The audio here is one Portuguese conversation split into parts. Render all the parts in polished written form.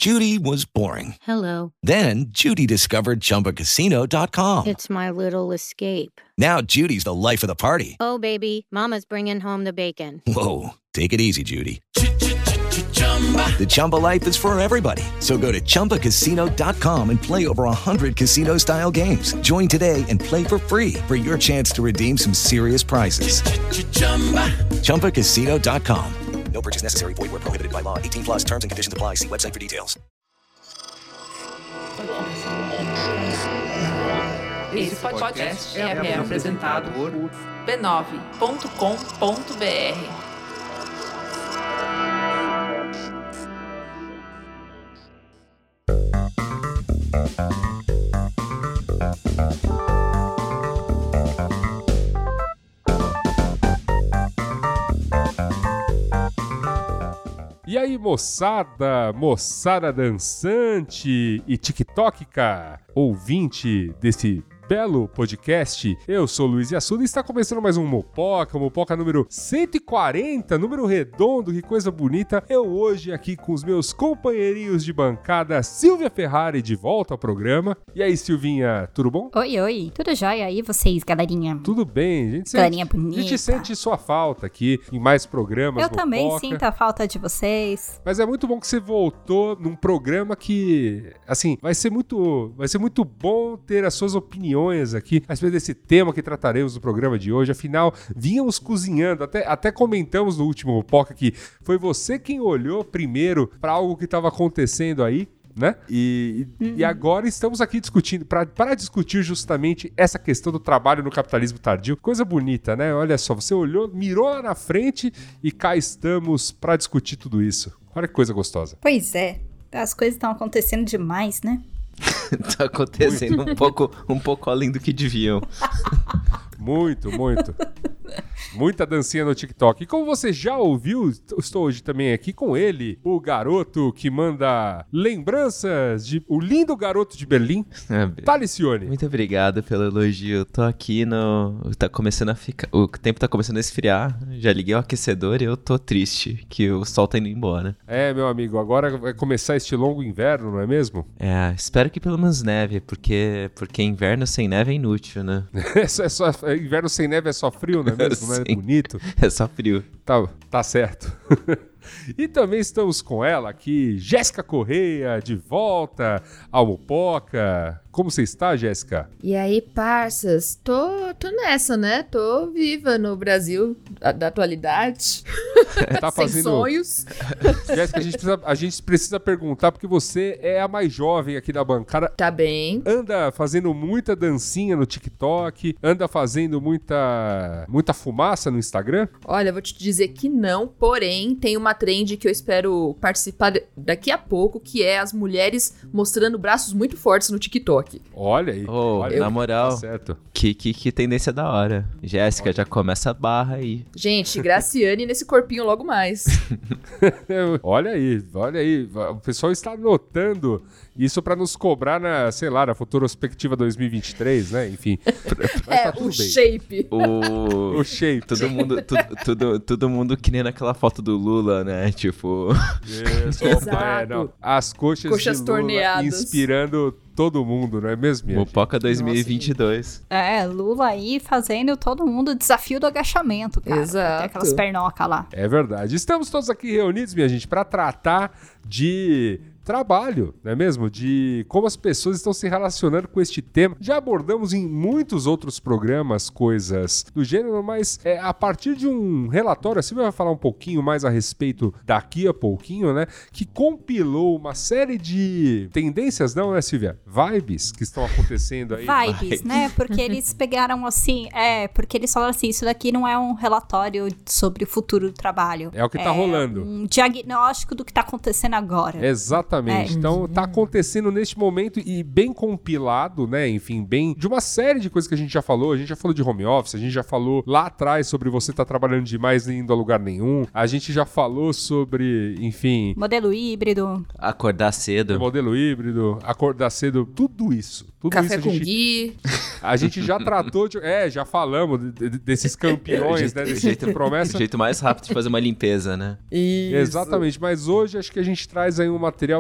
Judy was boring. Hello. Then Judy discovered ChumbaCasino.com. It's my little escape. Now Judy's the life of the party. Oh, baby, mama's bringing home the bacon. Whoa, take it easy, Judy. The Chumba life is for everybody. So go to ChumbaCasino.com and play over 100 casino-style games. Join today and play for free for your chance to redeem some serious prizes. ChumbaCasino.com. No purchase necessary. Void where prohibited by law. 18 plus terms and conditions apply. See website for details. Esse podcast é apresentado por b9.com.br. E aí, moçada dançante e tiktokica, ouvinte desse belo podcast, eu sou o Luiz Yassuda e está começando mais um Mopoca número 140, número redondo, que coisa bonita. Eu hoje aqui com os meus companheirinhos de bancada, Silvia Ferrari, de volta ao programa. E aí, Silvinha, tudo bom? Oi, tudo jóia aí vocês, galerinha? Tudo bem, galerinha bonita. A gente sente sua falta aqui em mais programas. Eu também sinto a falta de vocês. Mas é muito bom que você voltou num programa que, assim, vai ser muito bom ter as suas opiniões aqui a respeito desse tema que trataremos no programa de hoje. Afinal, vínhamos cozinhando, até comentamos no último Mopoca que foi você quem olhou primeiro para algo que estava acontecendo aí, né? E agora estamos aqui discutindo, para discutir justamente essa questão do trabalho no capitalismo tardio. Coisa bonita, né? Olha só, você olhou, mirou lá na frente e cá estamos para discutir tudo isso. Olha que coisa gostosa. Pois é, as coisas estão acontecendo demais, né? Tá acontecendo um pouco além do que deviam. Muito. Muita dancinha no TikTok. E como você já ouviu, estou hoje também aqui com ele, o garoto que manda lembranças de... O lindo garoto de Berlim, Talicione. Muito obrigado pelo elogio. Tô aqui tá começando a ficar... O tempo tá começando a esfriar. Já liguei o aquecedor e eu tô triste que o sol tá indo embora. É, meu amigo, agora vai começar este longo inverno, não é mesmo? É, espero que pelo menos neve, porque inverno sem neve é inútil, né? Inverno sem neve é só frio, não é mesmo? Não é bonito? É só frio. Tá certo. E também estamos com ela aqui, Jéssica Correia, de volta ao Mopoca. Como você está, Jéssica? E aí, parças? Tô nessa, né? Tô viva no Brasil da atualidade. Tá sem fazendo... sonhos. Jéssica, a gente precisa perguntar, porque você é a mais jovem aqui da bancada. Tá bem. Anda fazendo muita dancinha no TikTok, anda fazendo muita fumaça no Instagram? Olha, vou te dizer que não, porém, tem uma trend que eu espero participar daqui a pouco, que é as mulheres mostrando braços muito fortes no TikTok. Olha aí. Na moral, tá certo. Que tendência da hora. Jéssica, já começa a barra aí. Gente, Graciane nesse corpinho logo mais. Olha aí. O pessoal está anotando isso para nos cobrar na Futurospectiva 2023, né? Enfim. Tá o shape. O shape. Todo mundo que nem naquela foto do Lula, né? Tipo... Isso, exato. As coxas de Lula torneadas. Inspirando todo mundo, não é mesmo? Mopoca 2022. Nossa, Lula aí fazendo todo mundo o desafio do agachamento, cara. Exato. Tem aquelas pernocas lá. É verdade. Estamos todos aqui reunidos, minha gente, para tratar de trabalho, não é mesmo? De como as pessoas estão se relacionando com este tema. Já abordamos em muitos outros programas coisas do gênero, mas a partir de um relatório, a Silvia vai falar um pouquinho mais a respeito daqui a pouquinho, né? Que compilou uma série de tendências, não, né, Silvia? Vibes que estão acontecendo aí. Vibes, né? Porque eles pegaram assim, porque eles falaram assim, isso daqui não é um relatório sobre o futuro do trabalho. É o que tá rolando. Um diagnóstico do que tá acontecendo agora. Exatamente. Então tá acontecendo neste momento e bem compilado, né? Enfim, bem de uma série de coisas que a gente já falou. A gente já falou de home office, a gente já falou lá atrás sobre você tá trabalhando demais e indo a lugar nenhum. A gente já falou sobre, enfim... Modelo híbrido. Acordar cedo. Modelo híbrido, acordar cedo, tudo isso. Tudo Café isso com Gui. A gente já tratou de... já falamos desses campeões, né? Desse jeito promessa. O jeito mais rápido de fazer uma limpeza, né? Isso. Exatamente, mas hoje acho que a gente traz aí um material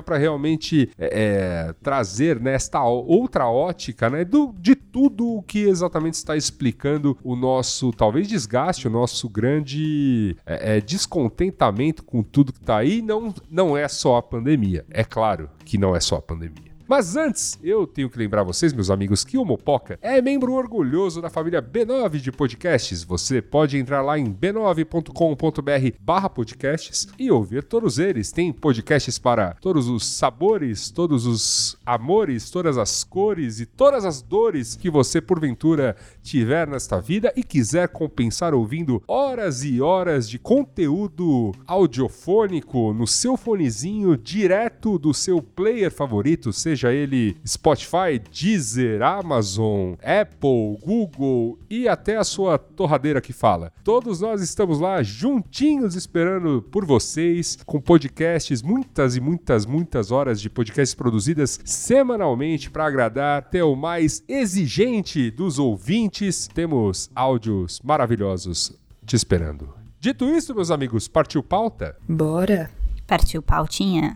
material para realmente trazer, né, esta outra ótica, né, de tudo o que exatamente está explicando o nosso, talvez, desgaste, o nosso grande descontentamento com tudo que está aí. Não é só a pandemia, é claro que não é só a pandemia. Mas antes, eu tenho que lembrar vocês, meus amigos, que o Mopoca é membro orgulhoso da família B9 de podcasts. Você pode entrar lá em b9.com.br/podcasts e ouvir todos eles. Tem podcasts para todos os sabores, todos os amores, todas as cores e todas as dores que você, porventura, tiver nesta vida e quiser compensar ouvindo horas e horas de conteúdo audiofônico no seu fonezinho, direto do seu player favorito, seja ele Spotify, Deezer, Amazon, Apple, Google e até a sua torradeira que fala. Todos nós estamos lá juntinhos esperando por vocês, com podcasts, muitas e muitas horas de podcasts produzidas semanalmente para agradar até o mais exigente dos ouvintes. Temos áudios maravilhosos te esperando. Dito isso, meus amigos, partiu pauta? Bora! Partiu pautinha.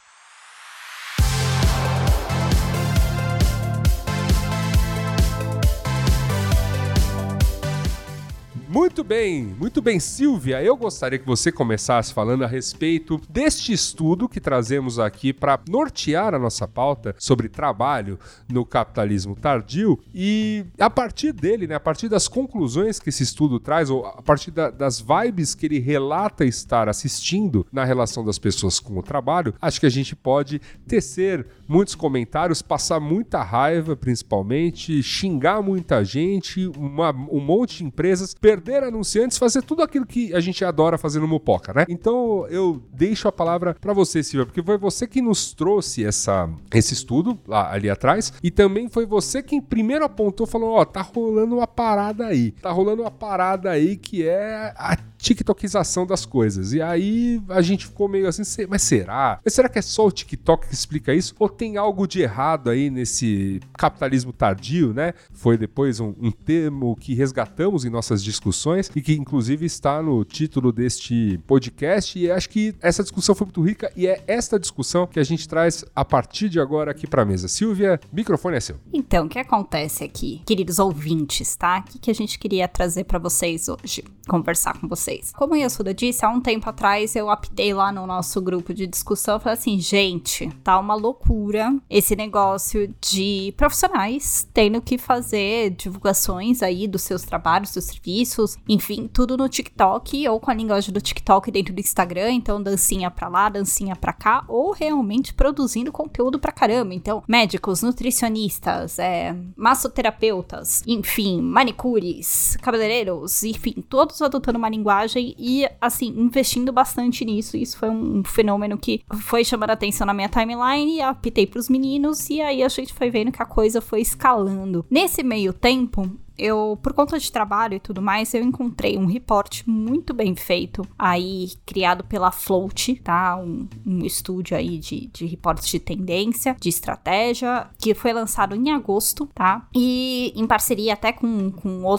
Muito bem, Silvia. Eu gostaria que você começasse falando a respeito deste estudo que trazemos aqui para nortear a nossa pauta sobre trabalho no capitalismo tardio e a partir dele, né, a partir das conclusões que esse estudo traz, ou a partir das vibes que ele relata estar assistindo na relação das pessoas com o trabalho, acho que a gente pode tecer muitos comentários, passar muita raiva, principalmente, xingar muita gente, um monte de empresas, perder anunciantes, fazer tudo aquilo que a gente adora fazer no Mopoca, né? Então eu deixo a palavra para você, Silvia, porque foi você que nos trouxe esse estudo ali atrás e também foi você quem primeiro apontou, falou, tá rolando uma parada aí. Tá rolando uma parada aí que é a tiktokização das coisas. E aí a gente ficou meio assim, mas será? Mas será que é só o TikTok que explica isso? Ou tem algo de errado aí nesse capitalismo tardio, né? Foi depois um termo que resgatamos em nossas discussões e que inclusive está no título deste podcast e acho que essa discussão foi muito rica e é esta discussão que a gente traz a partir de agora aqui pra mesa. Silvia, microfone é seu. Então, o que acontece aqui, queridos ouvintes, tá? O que a gente queria trazer pra vocês hoje, conversar com vocês. Como a Yasuda disse, há um tempo atrás eu apitei lá no nosso grupo de discussão e falei assim, gente, tá uma loucura esse negócio de profissionais tendo que fazer divulgações aí dos seus trabalhos, dos serviços, enfim, tudo no TikTok ou com a linguagem do TikTok dentro do Instagram, então dancinha pra lá, dancinha pra cá, ou realmente produzindo conteúdo pra caramba, então médicos, nutricionistas, massoterapeutas, enfim, manicures, cabeleireiros, enfim, todos adotando uma linguagem e, assim, investindo bastante nisso. Isso foi um fenômeno que foi chamando a atenção na minha timeline, apitei pros meninos e aí a gente foi vendo que a coisa foi escalando. Nesse meio tempo, eu, por conta de trabalho e tudo mais, eu encontrei um report muito bem feito, aí criado pela Float, tá? Um estúdio aí de reportes de tendência, de estratégia, que foi lançado em agosto, tá? E em parceria até com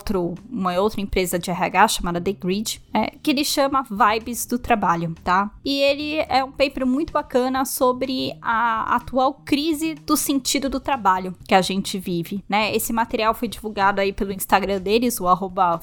uma outra empresa de RH chamada The Grid, que ele chama Vibes do Trabalho, tá? E ele é um paper muito bacana sobre a atual crise do sentido do trabalho que a gente vive, né? Esse material foi divulgado aí pelo Instagram deles, o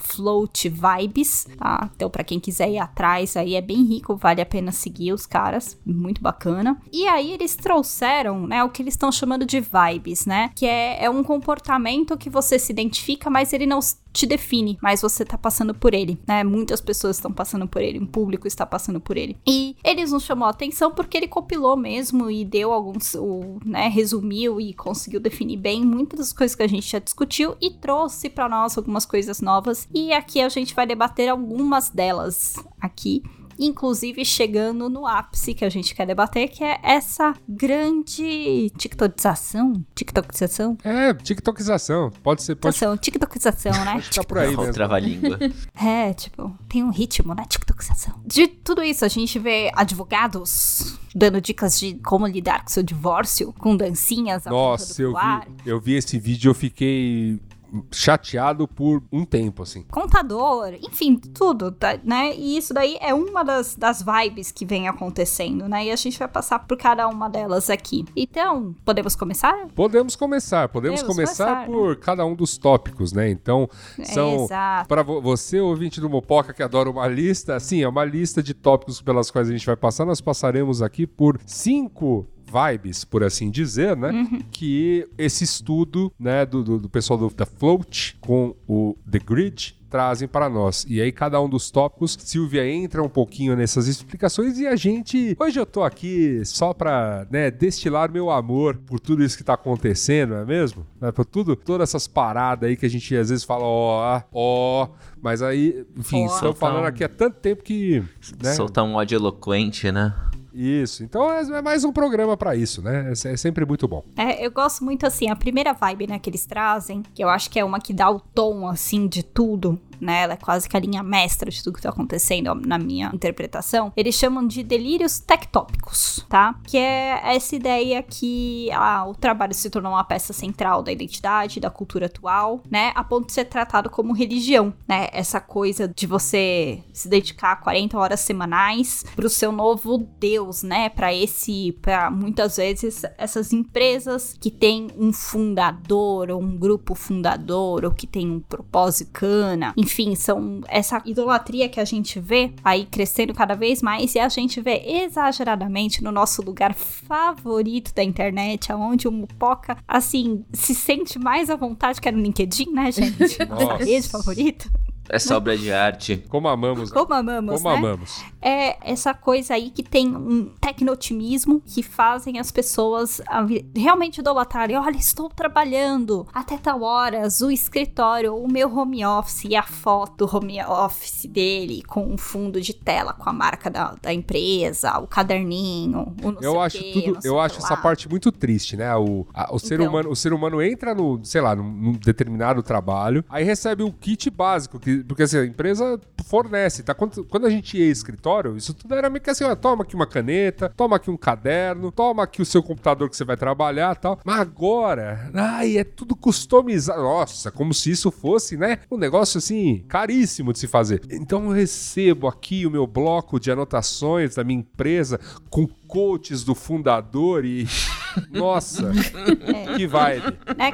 @floatvibes, tá? Então, pra quem quiser ir atrás, aí é bem rico, vale a pena seguir os caras, muito bacana. E aí eles trouxeram, né, o que eles estão chamando de vibes, né? Que é um comportamento que você se identifica, mas ele não te define, mas você tá passando por ele, né? Muitas pessoas estão passando por ele, o público está passando por ele. E eles nos chamou a atenção porque ele compilou mesmo e deu alguns, né, resumiu e conseguiu definir bem muitas das coisas que a gente já discutiu e trouxe pra nós algumas coisas novas. E aqui a gente vai debater algumas delas aqui, inclusive chegando no ápice que a gente quer debater, que é essa grande tiktokização. TikTokização. Pode ser. TikTokização, né? Pode ficar por aí mesmo. Trava-língua. Tem um ritmo, né? TikTokização. De tudo isso, a gente vê advogados dando dicas de como lidar com seu divórcio, com dancinhas. Nossa, eu vi esse vídeo, eu fiquei chateado por um tempo, assim. Contador, enfim, tudo, né? E isso daí é uma das vibes que vem acontecendo, né? E a gente vai passar por cada uma delas aqui. Então, podemos começar? Podemos começar por cada um dos tópicos, né? Então, são... Para você, ouvinte do Mopoca, que adora uma lista, assim, é uma lista de tópicos pelas quais a gente vai passar. Nós passaremos aqui por 5 vibes, por assim dizer, né? Que esse estudo, né, do pessoal da Float com o The Grid trazem para nós. E aí, cada um dos tópicos, Silvia entra um pouquinho nessas explicações e a gente... Hoje eu tô aqui só pra, né, destilar meu amor por tudo isso que tá acontecendo, não é mesmo? Por todas essas paradas aí que a gente às vezes fala, mas aí, enfim, estamos falando aqui há tanto tempo que... Né? Soltar um ódio eloquente, né? Isso, então é mais um programa pra isso, né? É sempre muito bom. Eu gosto muito, assim, a primeira vibe, né, que eles trazem, que eu acho que é uma que dá o tom, assim, de tudo, né? Ela é quase que a linha mestra de tudo que tá acontecendo, na minha interpretação. Eles chamam de delírios tectópicos, tá? Que é essa ideia que o trabalho se tornou uma peça central da identidade, da cultura atual, né? A ponto de ser tratado como religião, né? Essa coisa de você se dedicar 40 horas semanais pro seu novo Deus, né? Pra muitas vezes essas empresas que têm um fundador ou um grupo fundador ou que tem um propósito cana, enfim, são essa idolatria que a gente vê aí crescendo cada vez mais e a gente vê exageradamente no nosso lugar favorito da internet, onde o Mopoca, assim, se sente mais à vontade que é no LinkedIn, né, gente? Nossa rede favorita. Essa obra de arte. Como amamos. Como amamos, né? Amamos. É essa coisa aí que tem um tecnotimismo que fazem as pessoas realmente idolatrarem. Olha, estou trabalhando até tal horas, o escritório, o meu home office e a foto do home office dele com um fundo de tela com a marca da empresa, o caderninho, o não Eu acho essa parte muito triste, né? O ser humano entra num determinado trabalho, aí recebe o kit básico, porque assim, a empresa fornece, tá? Quando a gente ia ao escritório, isso tudo era meio que assim, toma aqui uma caneta, toma aqui um caderno, toma aqui o seu computador que você vai trabalhar e tal. Mas agora, é tudo customizado. Nossa, como se isso fosse, né? Um negócio assim, caríssimo de se fazer. Então eu recebo aqui o meu bloco de anotações da minha empresa com coaches do fundador e... Nossa, que vibe.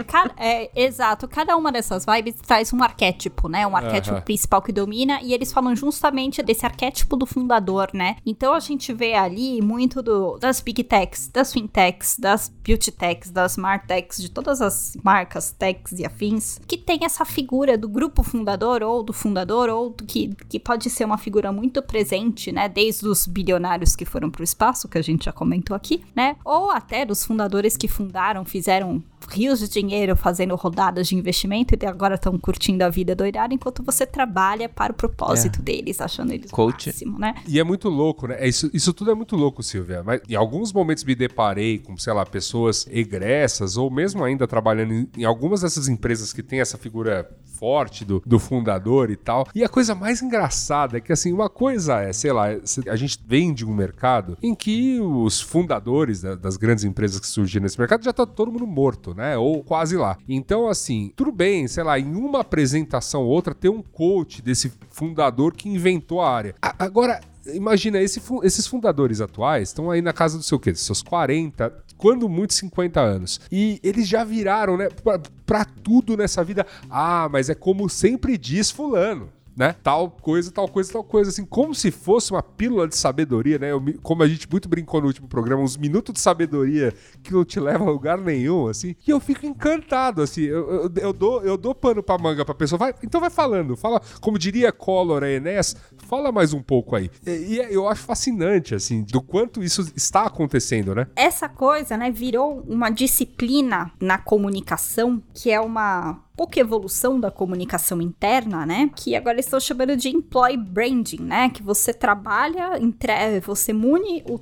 Exato, cada uma dessas vibes traz um arquétipo, né? Um arquétipo principal que domina, e eles falam justamente desse arquétipo do fundador, né? Então a gente vê ali muito das big techs, das fintechs, das beauty techs, das smart techs, de todas as marcas techs e afins, que tem essa figura do grupo fundador, ou do fundador, ou que pode ser uma figura muito presente, né? Desde os bilionários que foram pro espaço, que a gente já comentou aqui, né? Ou até dos fundadores que fizeram rios de dinheiro fazendo rodadas de investimento e agora estão curtindo a vida doidada enquanto você trabalha para o propósito deles, achando eles o máximo, né? E é muito louco, né? Isso tudo é muito louco, Silvia. Mas em alguns momentos me deparei com, sei lá, pessoas egressas ou mesmo ainda trabalhando em algumas dessas empresas que tem essa figura forte do fundador e tal. E a coisa mais engraçada é que, assim, uma coisa é, sei lá, a gente vem de um mercado em que os fundadores das grandes empresas que surgiram nesse mercado já tá todo mundo morto, né? Ou quase lá. Então, assim, tudo bem, sei lá, em uma apresentação ou outra ter um coach desse fundador que inventou a área. Agora, imagina, esses fundadores atuais estão aí na casa do seu quê? Dos seus 40, quando muito 50 anos. E eles já viraram, né, pra tudo nessa vida. Mas é como sempre diz fulano, né? Tal coisa, assim, como se fosse uma pílula de sabedoria, né? Como a gente muito brincou no último programa, uns minutos de sabedoria que não te levam a lugar nenhum, assim. E eu fico encantado, assim, eu dou pano pra manga pra pessoa. Então vai falando, fala, como diria Collor a Enéas, fala mais um pouco aí. E eu acho fascinante, assim, do quanto isso está acontecendo, né? Essa coisa, né, virou uma disciplina na comunicação, que é uma pouca evolução da comunicação interna, né? Que agora estão chamando de employee branding, né? Que você trabalha, você mune o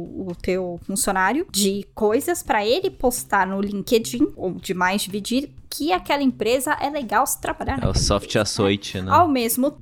teu funcionário de coisas para ele postar no LinkedIn, ou demais dividir que aquela empresa é legal se trabalhar. É o soft açoite, né? Ao mesmo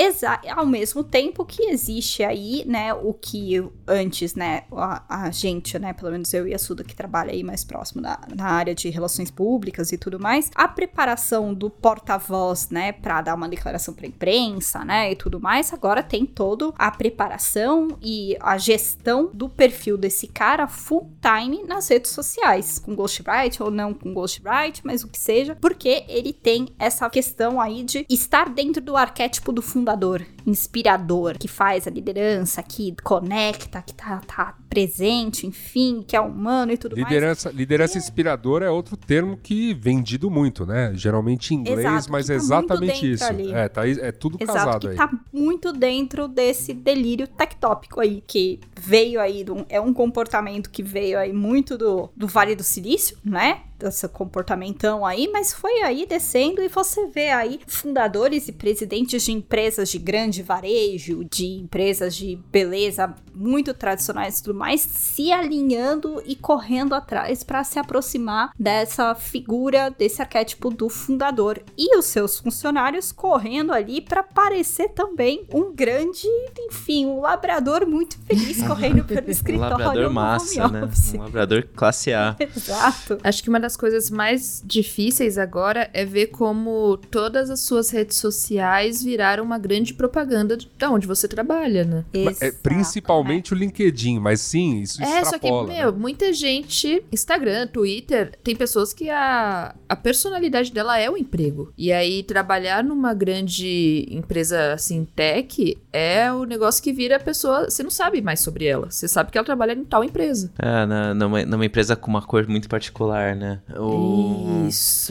tempo que existe aí, né, o que antes, né, a gente, né, pelo menos eu e a Suda, que trabalha aí mais próximo na área de relações públicas e tudo mais, a preparação do porta-voz, né, pra dar uma declaração pra imprensa, né, e tudo mais, agora tem toda a preparação e a gestão do perfil desse cara full time nas redes sociais, com ghostwrite ou não com ghostwrite, mas o que seja, porque ele tem essa questão aí de estar dentro do arquétipo do fundador, inspirador, que faz a liderança, que conecta, que tá presente, enfim, que é humano e tudo mais. Liderança inspiradora é outro termo que vendido muito, né? Geralmente em inglês, exato, mas tá é exatamente isso. Ali. É tudo exato, casado que aí. Tá muito dentro desse delírio tectópico aí, que veio aí, é um comportamento que veio aí muito do Vale do Silício, né? Desse comportamentão aí, mas foi aí descendo e você vê aí fundadores e presidentes de empresas de grande varejo, de empresas de beleza muito tradicionais e tudo mais, se alinhando e correndo atrás para se aproximar dessa figura, desse arquétipo do fundador. E os seus funcionários correndo ali para parecer também um grande, enfim, um labrador muito feliz correndo pelo escritório. Um labrador massa, né? Um labrador classe A. Exato. Acho que uma das coisas mais difíceis agora é ver como todas as suas redes sociais viraram uma grande propaganda de onde você trabalha, né? Principalmente o LinkedIn, mas sim, isso extrapola. Só que, muita gente, Instagram, Twitter, tem pessoas que a personalidade dela é o emprego. E aí, trabalhar numa grande empresa, assim, tech, é o negócio que vira a pessoa, você não sabe mais sobre ela, você sabe que ela trabalha em tal empresa. Numa empresa com uma cor muito particular, né? Isso.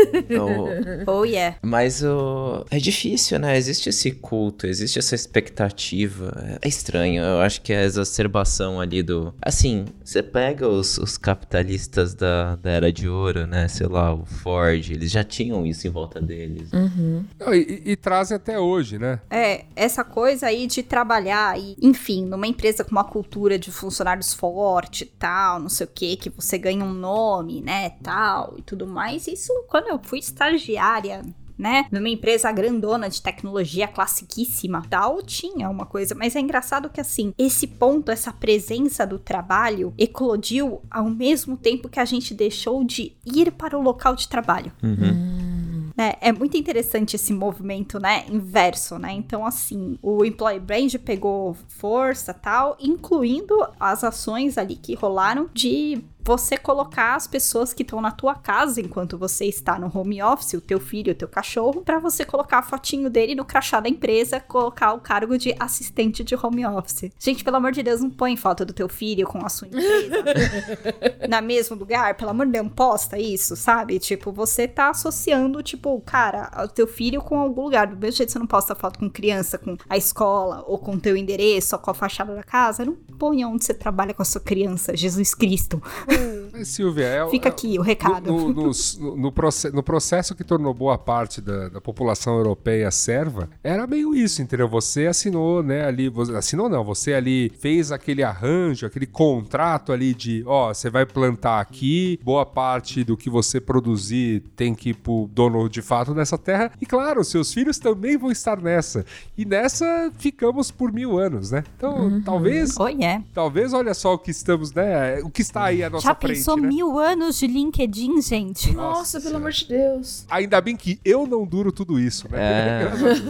Oh, yeah. Mas é difícil, né? Existe esse culto, existe essa expectativa. É estranho, eu acho que é a exacerbação ali do... Assim, você pega os capitalistas da Era de Ouro, né? Sei lá, o Ford, eles já tinham isso em volta deles. Uhum. E trazem até hoje, né? Essa coisa aí de trabalhar, e, enfim, numa empresa com uma cultura de funcionários forte e tal, não sei o que você ganha um nome, né, tal, e tudo mais. Isso, quando eu fui estagiária, né, numa empresa grandona de tecnologia classiquíssima, tal, tinha uma coisa, mas é engraçado que, assim, esse ponto, essa presença do trabalho eclodiu ao mesmo tempo que a gente deixou de ir para o local de trabalho. É muito interessante esse movimento, né, inverso, né, então assim, o Employee Brand pegou força, tal, incluindo as ações ali que rolaram de você colocar as pessoas que estão na tua casa enquanto você está no home office, o teu filho, o teu cachorro, pra você colocar a fotinho dele no crachá da empresa, colocar o cargo de assistente de home office. Gente, pelo amor de Deus, não põe foto do teu filho com a sua empresa na mesmo lugar, pelo amor de Deus, não posta isso, sabe? Tipo, você tá associando, tipo, cara, o teu filho com algum lugar. Do mesmo jeito que você não posta foto com criança, com a escola, ou com o teu endereço, ou com a fachada da casa, não põe onde você trabalha com a sua criança, Jesus Cristo. Silvia, fica aqui o recado. No processo que tornou boa parte da população europeia serva, era meio isso, entendeu? Você assinou, né, ali, você ali fez aquele arranjo, aquele contrato ali de, você vai plantar aqui, boa parte do que você produzir tem que ir pro dono de fato dessa terra, e claro, seus filhos também vão estar nessa. E nessa ficamos por 1000 anos, né? Então, talvez, olha só o que estamos, né, o que está aí à nossa frente. Pensou, né? 1000 anos de LinkedIn, gente. Nossa, pelo amor de Deus. Ainda bem que eu não duro tudo isso, né?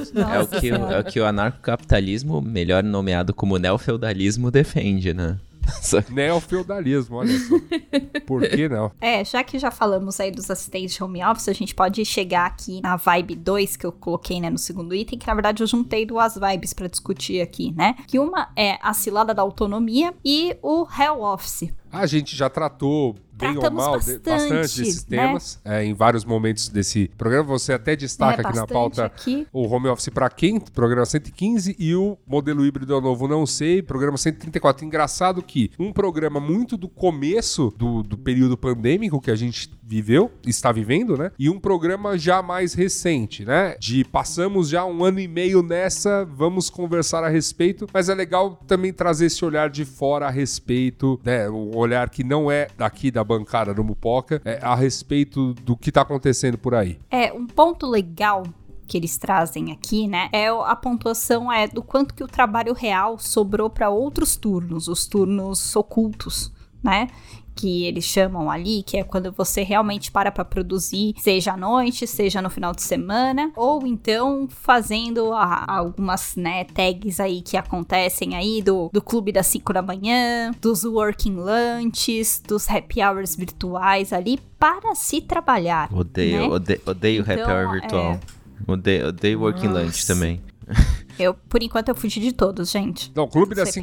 É o que o anarcocapitalismo, melhor nomeado como neofeudalismo, defende, né? Neofeudalismo, olha só. Por que não? Já que já falamos aí dos assistentes de home office, a gente pode chegar aqui na vibe 2 que eu coloquei, né, no segundo item, que na verdade eu juntei 2 vibes pra discutir aqui, né? Que uma é a cilada da autonomia e o hell office. A gente já tratou bem ou mal bastante desses temas, né? Em vários momentos desse programa. Você até destaca aqui na pauta o home office para quem? Programa 115 e o modelo híbrido novo, não sei, programa 134. Engraçado que um programa muito do começo do período pandêmico que a gente viveu, está vivendo, né? E um programa já mais recente, né? Passamos já 1 ano e meio nessa, vamos conversar a respeito, mas é legal também trazer esse olhar de fora a respeito, né? O olhar que não é daqui da bancada do Mupoca, a respeito do que tá acontecendo por aí. Um ponto legal que eles trazem aqui, né, a pontuação do quanto que o trabalho real sobrou para outros turnos, os turnos ocultos, né, que eles chamam ali, que é quando você realmente para produzir, seja à noite, seja no final de semana, ou então fazendo algumas, né, tags aí que acontecem aí do clube das 5 da manhã, dos working lunches, dos happy hours virtuais ali, para se trabalhar. Odeio então, happy hour virtual. Odeio working lunch também. Por enquanto, eu fugi de todos, gente. Não, o Clube das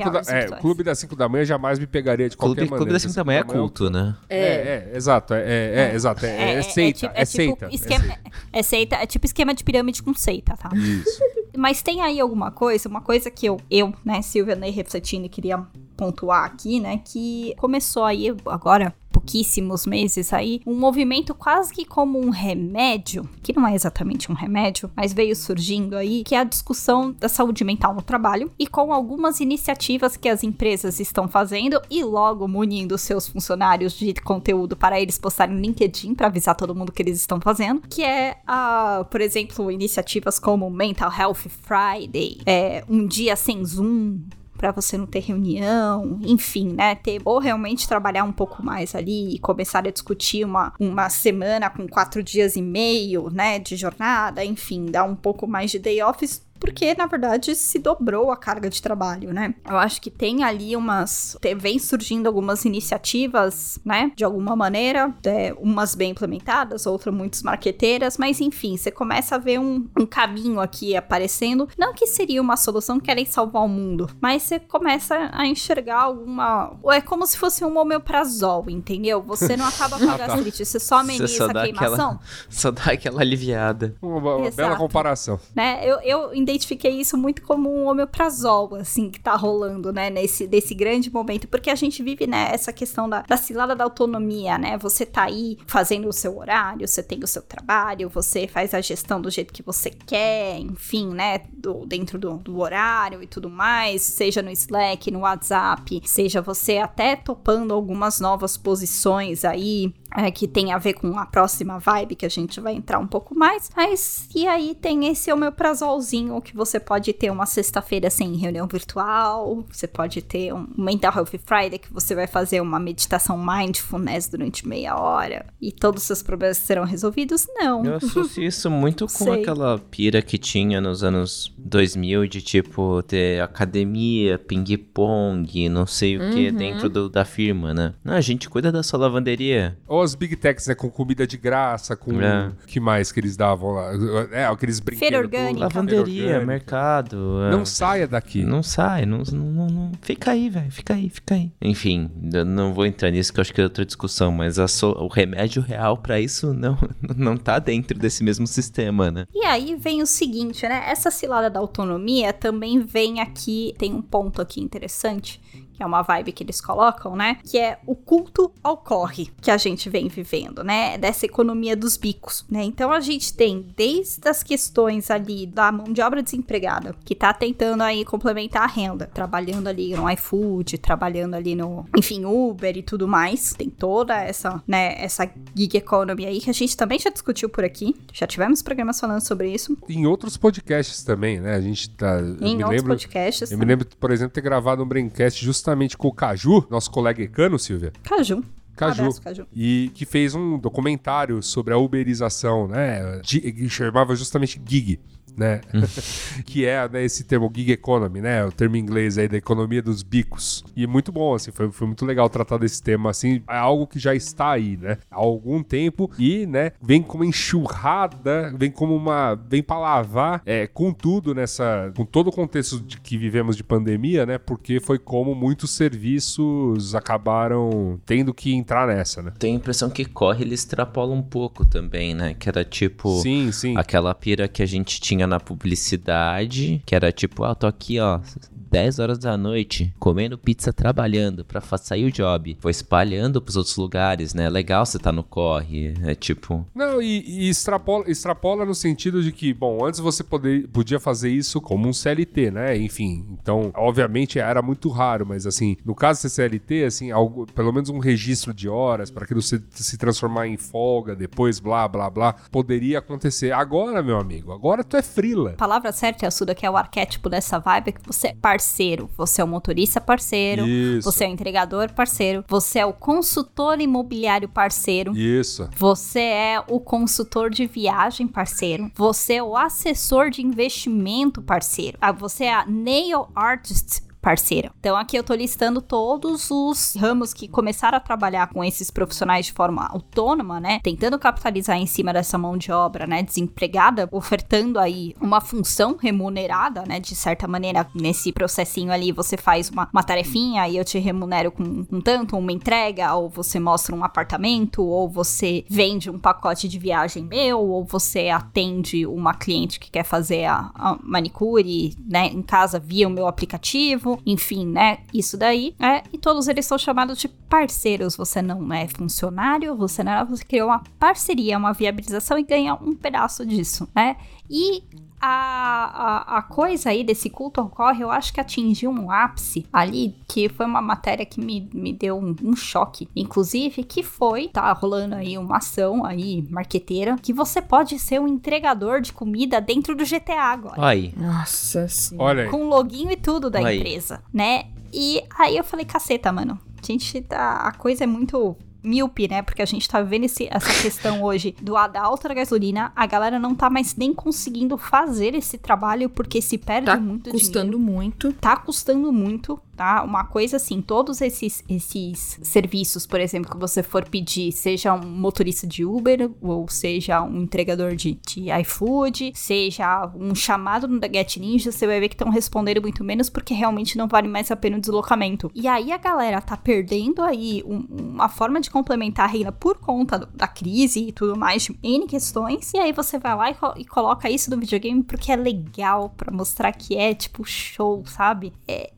5 da manhã jamais me pegaria de qualquer maneira. Clube das 5 da manhã é culto, né? Exato. Exato. É seita. É seita. É seita, é tipo esquema de pirâmide com seita, tá? Isso. Mas tem aí uma coisa que eu, né, Silvia, né, refletindo, queria pontuar aqui, né, que começou aí agora, pouquíssimos meses aí, um movimento quase que como um remédio, que não é exatamente um remédio, mas veio surgindo aí, que é a discussão da saúde mental no trabalho, e com algumas iniciativas que as empresas estão fazendo e logo munindo seus funcionários de conteúdo para eles postarem no LinkedIn para avisar todo mundo que eles estão fazendo, que é, por exemplo, iniciativas como Mental Health Friday, um dia sem Zoom, pra você não ter reunião, enfim, né, ou realmente trabalhar um pouco mais ali e começar a discutir uma semana com 4 dias e meio, né, de jornada, enfim, dar um pouco mais de day office, porque, na verdade, se dobrou a carga de trabalho, né? Eu acho que tem ali vem surgindo algumas iniciativas, né? De alguma maneira, umas bem implementadas, outras muito marqueteiras, mas enfim, você começa a ver um caminho aqui aparecendo. Não que seria uma solução que querem salvar o mundo, mas você começa a enxergar é como se fosse um omeprazol, entendeu? Você não acaba com a gastrite, você só ameniza a queimação. Só dá aquela aliviada. Uma bela comparação. Né? Eu identifiquei isso muito como um omeprazol, assim, que tá rolando, né, desse grande momento, porque a gente vive, né, essa questão da cilada da autonomia, né, você tá aí fazendo o seu horário, você tem o seu trabalho, você faz a gestão do jeito que você quer, enfim, né, dentro do horário e tudo mais, seja no Slack, no WhatsApp, seja você até topando algumas novas posições aí, que tem a ver com a próxima vibe, que a gente vai entrar um pouco mais, mas e aí tem esse omeprazolzinho que você pode ter uma sexta-feira sem reunião virtual, você pode ter um Mental Health Friday, que você vai fazer uma meditação mindfulness durante meia hora, e todos os seus problemas serão resolvidos? Não. Eu associo isso muito com aquela pira que tinha nos anos 2000, de tipo, ter academia, ping-pong, não sei o que, dentro da firma, né? Não, a gente cuida da sua lavanderia. Ou as Big Techs, né, com comida de graça, com o que mais que eles davam lá? Aqueles brinquedos. Feira orgânica. Lavanderia, mercado. Não saia daqui. Não sai, não. Fica aí, velho, fica aí. Enfim, eu não vou entrar nisso, que eu acho que é outra discussão, mas o remédio real pra isso não tá dentro desse mesmo sistema, né? E aí vem o seguinte, né, essa cilada da autonomia também vem aqui, tem um ponto aqui interessante, que é uma vibe que eles colocam, né? Que é o culto ao corre que a gente vem vivendo, né? Dessa economia dos bicos, né? Então a gente tem desde as questões ali da mão de obra desempregada, que tá tentando aí complementar a renda, trabalhando ali no iFood, trabalhando ali no, enfim, Uber e tudo mais. Tem toda essa, né, essa gig economy aí que a gente também já discutiu por aqui. Já tivemos programas falando sobre isso. Em outros podcasts também, né? A gente tá... podcasts. Eu me lembro, por exemplo, ter gravado um Braincast justamente com o Caju, nosso colega ecano, Silvia. Caju. E que fez um documentário sobre a uberização, né? Que chamava justamente Gig, né? Que é, né, esse termo Gig Economy, né? O termo em inglês aí da economia dos bicos. E muito bom, assim, foi muito legal tratar desse tema, assim, é algo que já está aí, né? Há algum tempo e, né, vem como enxurrada, vem pra lavar com tudo com todo o contexto que vivemos de pandemia, né? Porque foi como muitos serviços acabaram tendo que entrar nessa, né? Tenho a impressão que corre, ele extrapola um pouco também, né? Que era tipo... Sim. Aquela pira que a gente tinha na publicidade, que era tipo, tô aqui, ó, 10 horas da noite, comendo pizza, trabalhando pra sair o job, foi espalhando pros outros lugares, né? Legal você tá no corre, é tipo... Não, e extrapola no sentido de que, bom, antes você podia fazer isso como um CLT, né? Enfim, então, obviamente era muito raro, mas assim, no caso de CLT, assim, pelo menos um registro de horas para aquilo se transformar em folga, depois blá, blá, blá, poderia acontecer. Agora, meu amigo, agora tu é frila. A palavra certa, Assuda, que é o arquétipo dessa vibe, é que você é parceiro. Você é o motorista parceiro, Isso. você é o entregador parceiro, você é o consultor imobiliário parceiro. Isso. Você é o consultor de viagem parceiro. Você é o assessor de investimento parceiro. Você é a nail artist parceira. Então aqui eu tô listando todos os ramos que começaram a trabalhar com esses profissionais de forma autônoma, né? Tentando capitalizar em cima dessa mão de obra, né? Desempregada, ofertando aí uma função remunerada, né? De certa maneira, nesse processinho ali, você faz uma tarefinha e eu te remunero com tanto, uma entrega, ou você mostra um apartamento, ou você vende um pacote de viagem meu, ou você atende uma cliente que quer fazer a manicure, né? Em casa via o meu aplicativo. Enfim, né, isso daí, e todos eles são chamados de parceiros. Você não é funcionário, você criou uma parceria, uma viabilização e ganha um pedaço disso, né, e a coisa aí desse culto ao corre, eu acho que atingiu um ápice ali, que foi uma matéria que me deu um choque, inclusive, que tá rolando aí uma ação aí, marqueteira, que você pode ser um entregador de comida dentro do GTA agora. Aí. Nossa senhora. Olha aí. Com login e tudo da Aí. empresa, né? E aí eu falei, caceta, mano, a coisa é muito míope, né? Porque a gente tá vendo essa questão hoje da alta gasolina, a galera não tá mais nem conseguindo fazer esse trabalho porque se perde muito dinheiro. Tá custando muito, tá? Uma coisa assim, todos esses serviços, por exemplo, que você for pedir, seja um motorista de Uber, ou seja um entregador de iFood, seja um chamado no Get Ninja, você vai ver que estão respondendo muito menos porque realmente não vale mais a pena o deslocamento. E aí a galera tá perdendo aí uma forma de complementar a renda por conta da crise e tudo mais, de N questões, e aí você vai lá e coloca isso no videogame porque é legal, pra mostrar que é, tipo, show, sabe?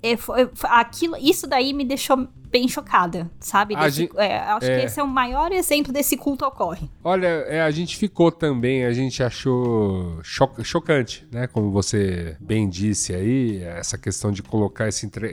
Isso daí me deixou bem chocada, sabe? Acho que esse é o maior exemplo desse culto ao corre. Olha, a gente ficou também, a gente achou chocante, né? Como você bem disse aí, essa questão de colocar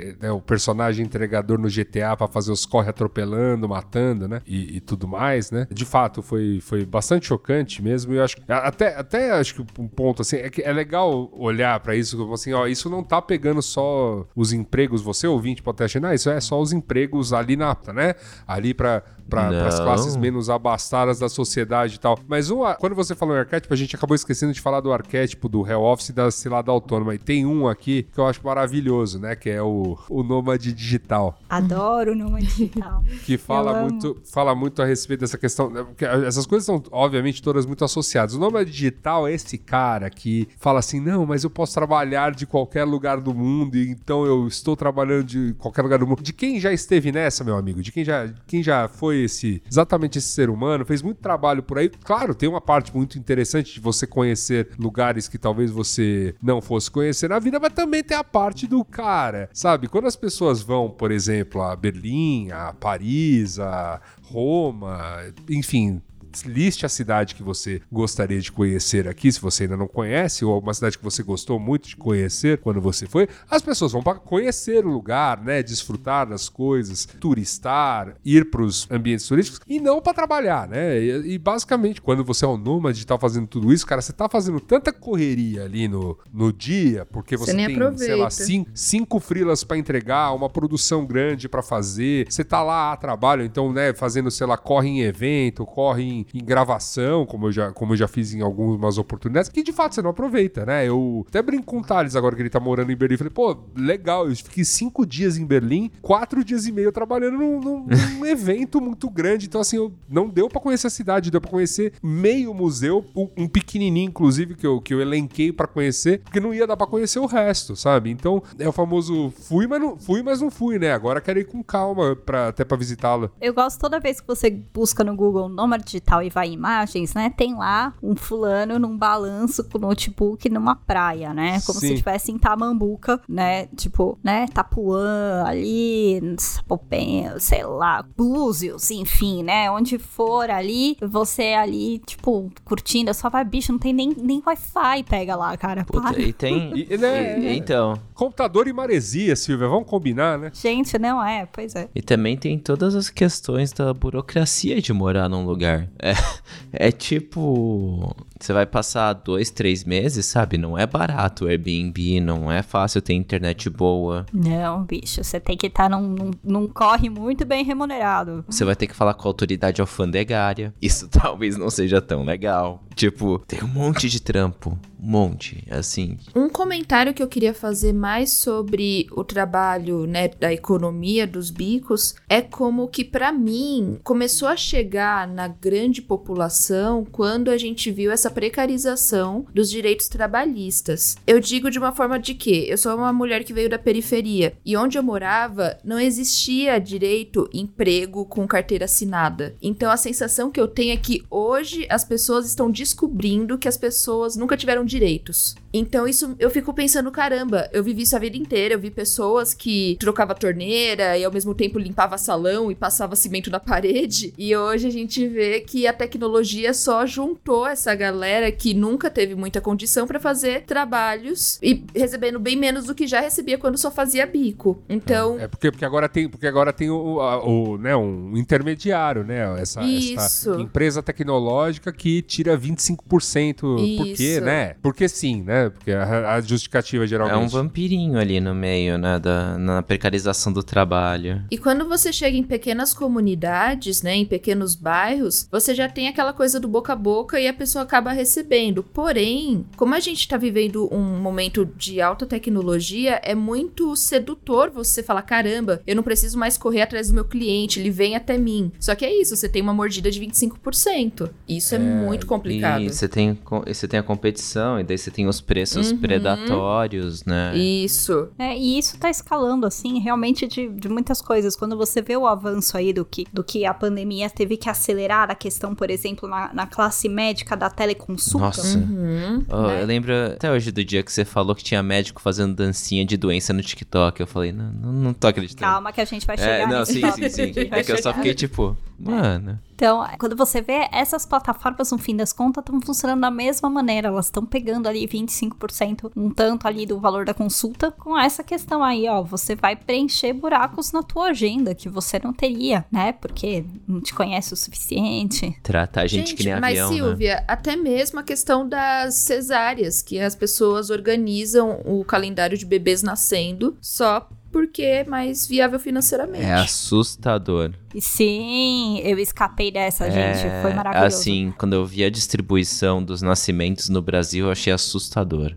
o personagem entregador no GTA pra fazer os corre atropelando, matando, né? E tudo mais, né? De fato, foi bastante chocante mesmo. E eu acho até acho que um ponto assim, é que é legal olhar pra isso como assim, ó, isso não tá pegando só os empregos, você ouvinte pode estar achando, isso é só os empregos ali né? Ali para as classes menos abastadas da sociedade e tal. Mas quando você falou em arquétipo, a gente acabou esquecendo de falar do arquétipo do Hell Office e da cilada autônoma. E tem um aqui que eu acho maravilhoso, né? Que é o nômade digital. Adoro o nômade digital. Que fala muito a respeito dessa questão. Porque essas coisas são, obviamente, todas muito associadas. O nômade digital é esse cara que fala assim, não, mas eu posso trabalhar de qualquer lugar do mundo, e então eu estou trabalhando de qualquer lugar do mundo. De quem já esteve nessa, meu amigo? De quem já foi exatamente esse ser humano, fez muito trabalho por aí. Claro, tem uma parte muito interessante de você conhecer lugares que talvez você não fosse conhecer na vida, mas também tem a parte do cara, sabe? Quando as pessoas vão, por exemplo, a Berlim, a Paris, a Roma, enfim, liste a cidade que você gostaria de conhecer aqui, se você ainda não conhece, ou uma cidade que você gostou muito de conhecer quando você foi. As pessoas vão para conhecer o lugar, né? Desfrutar das coisas, turistar, ir para os ambientes turísticos e não para trabalhar, né? E basicamente, quando você é um nômade e tá fazendo tudo isso, cara, você tá fazendo tanta correria ali no dia, porque você tem, aproveita. Sei lá, 5 freelas para entregar, uma produção grande para fazer, você tá lá a trabalho, então, né, fazendo, sei lá, corre em evento, corre em gravação, como eu já fiz em algumas oportunidades, que de fato você não aproveita, né? Eu até brinco com o Thales agora que ele tá morando em Berlim. Falei, pô, legal, eu fiquei 5 dias em Berlim, 4 dias e meio trabalhando num evento muito grande. Então, assim, não deu pra conhecer a cidade, deu pra conhecer meio museu, um pequenininho, inclusive, que eu elenquei pra conhecer, porque não ia dar pra conhecer o resto, sabe? Então, é o famoso fui, mas não fui, né? Agora quero ir com calma até pra visitá-la. Eu gosto toda vez que você busca no Google nômade digital, digital e vai imagens, né? Tem lá um fulano num balanço com notebook numa praia, né? Como se estivesse em Tamambuca, né? Tipo, né? Tapuã, ali, Sapopemba, sei lá, Búzios, enfim, né? Onde for ali, você ali, tipo, curtindo a sua vibe, bicho, não tem nem Wi-Fi pega lá, cara. Puta, e tem... então... Computador e maresia, Silvia, vamos combinar, né? Gente, não é, pois é. E também tem todas as questões da burocracia de morar num lugar. É tipo... Você vai passar 2, 3 meses, sabe? Não é barato o Airbnb, não é fácil ter internet boa. Não, bicho, você tem que estar num corre muito bem remunerado. Você vai ter que falar com a autoridade alfandegária. Isso talvez não seja tão legal. Tipo, tem um monte de trampo. Um monte, assim. Um comentário que eu queria fazer mais sobre o trabalho, né, da economia dos bicos é como que, pra mim, começou a chegar na grande população quando a gente viu essa precarização dos direitos trabalhistas. Eu digo de uma forma de que eu sou uma mulher que veio da periferia e onde eu morava não existia direito emprego com carteira assinada. Então a sensação que eu tenho é que hoje as pessoas estão descobrindo que as pessoas nunca tiveram direitos. Então isso eu fico pensando, caramba, eu vivi isso a vida inteira, eu vi pessoas que trocava torneira e ao mesmo tempo limpava salão e passava cimento na parede, e hoje a gente vê que a tecnologia só juntou essa galera que nunca teve muita condição pra fazer trabalhos e recebendo bem menos do que já recebia quando só fazia bico. Então... Porque agora tem né, um intermediário, né? Essa empresa tecnológica que tira 25%. Por quê, né? Porque sim, né? Porque a justificativa geralmente... É um vampirinho ali no meio, né? Na precarização do trabalho. E quando você chega em pequenas comunidades, né? Em pequenos bairros, você já tem aquela coisa do boca a boca e a pessoa acaba recebendo. Porém, como a gente tá vivendo um momento de alta tecnologia, é muito sedutor você falar, caramba, eu não preciso mais correr atrás do meu cliente, ele vem até mim. Só que é isso, você tem uma mordida de 25%. Isso é muito complicado. E você tem a competição, e daí você tem os preços predatórios, né? Isso. E isso tá escalando, assim, realmente de muitas coisas. Quando você vê o avanço aí do que a pandemia teve que acelerar a questão, por exemplo, na classe médica da teleconsulta. Nossa. Né? Eu lembro até hoje do dia que você falou que tinha médico fazendo dancinha de doença no TikTok. Eu falei, não tô acreditando. Calma que a gente vai chegar sim. É que eu só fiquei tipo, mano... Então, quando você vê, essas plataformas, no fim das contas, estão funcionando da mesma maneira. Elas estão pegando ali 25%, um tanto ali do valor da consulta, com essa questão aí, ó. Você vai preencher buracos na tua agenda que você não teria, né? Porque não te conhece o suficiente. Tratar a gente que nem avião, mas Silvia, né? Até mesmo a questão das cesáreas, que as pessoas organizam o calendário de bebês nascendo só porque é mais viável financeiramente. É assustador. Sim, eu escapei dessa, gente. Foi maravilhoso. Assim, quando eu vi a distribuição dos nascimentos no Brasil, eu achei assustador.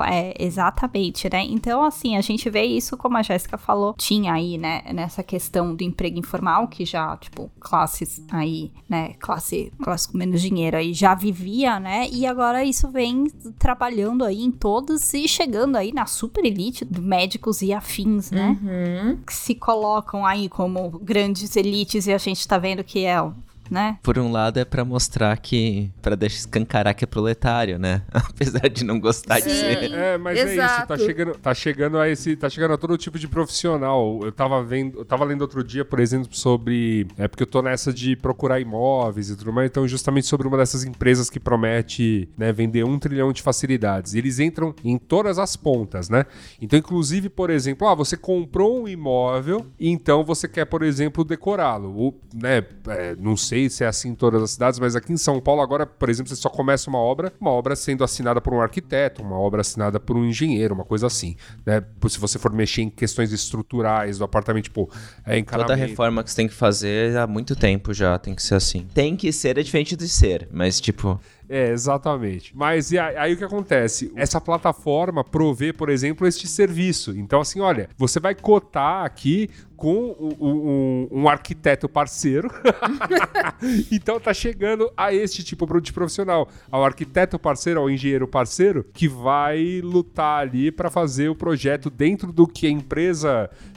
Exatamente, né? Então, assim, a gente vê isso, como a Jéssica falou, tinha aí, né, nessa questão do emprego informal, que já, tipo, classes aí, né, classe com menos dinheiro aí já vivia, né? E agora isso vem trabalhando aí em todas e chegando aí na super elite de médicos e afins, né? Que se colocam aí como grandes elites e a gente tá vendo que né? Por um lado é pra mostrar que... pra deixar escancarar que é proletário, né? Apesar de não gostar de ser. Mas exato. É isso. Tá chegando a todo tipo de profissional. Eu tava lendo outro dia, por exemplo, sobre... porque eu tô nessa de procurar imóveis e tudo mais. Então, justamente sobre uma dessas empresas que promete, né, vender 1 trilhão de facilidades. E eles entram em todas as pontas, né? Então, inclusive, por exemplo, você comprou um imóvel e então você quer, por exemplo, decorá-lo. Né? Não sei se é assim em todas as cidades, mas aqui em São Paulo agora, por exemplo, você só começa uma obra sendo assinada por um arquiteto, uma obra assinada por um engenheiro, uma coisa assim, né? Se você for mexer em questões estruturais do apartamento, tipo, encanamento. Toda reforma que você tem que fazer há muito tempo já tem que ser assim. Tem que ser, é diferente de ser, mas tipo... Exatamente. Mas e aí o que acontece? Essa plataforma provê, por exemplo, este serviço. Então, assim, olha, você vai cotar aqui com um arquiteto parceiro. Então tá chegando a este tipo de profissional, ao arquiteto parceiro, ao engenheiro parceiro, que vai lutar ali para fazer o projeto dentro do que a empresa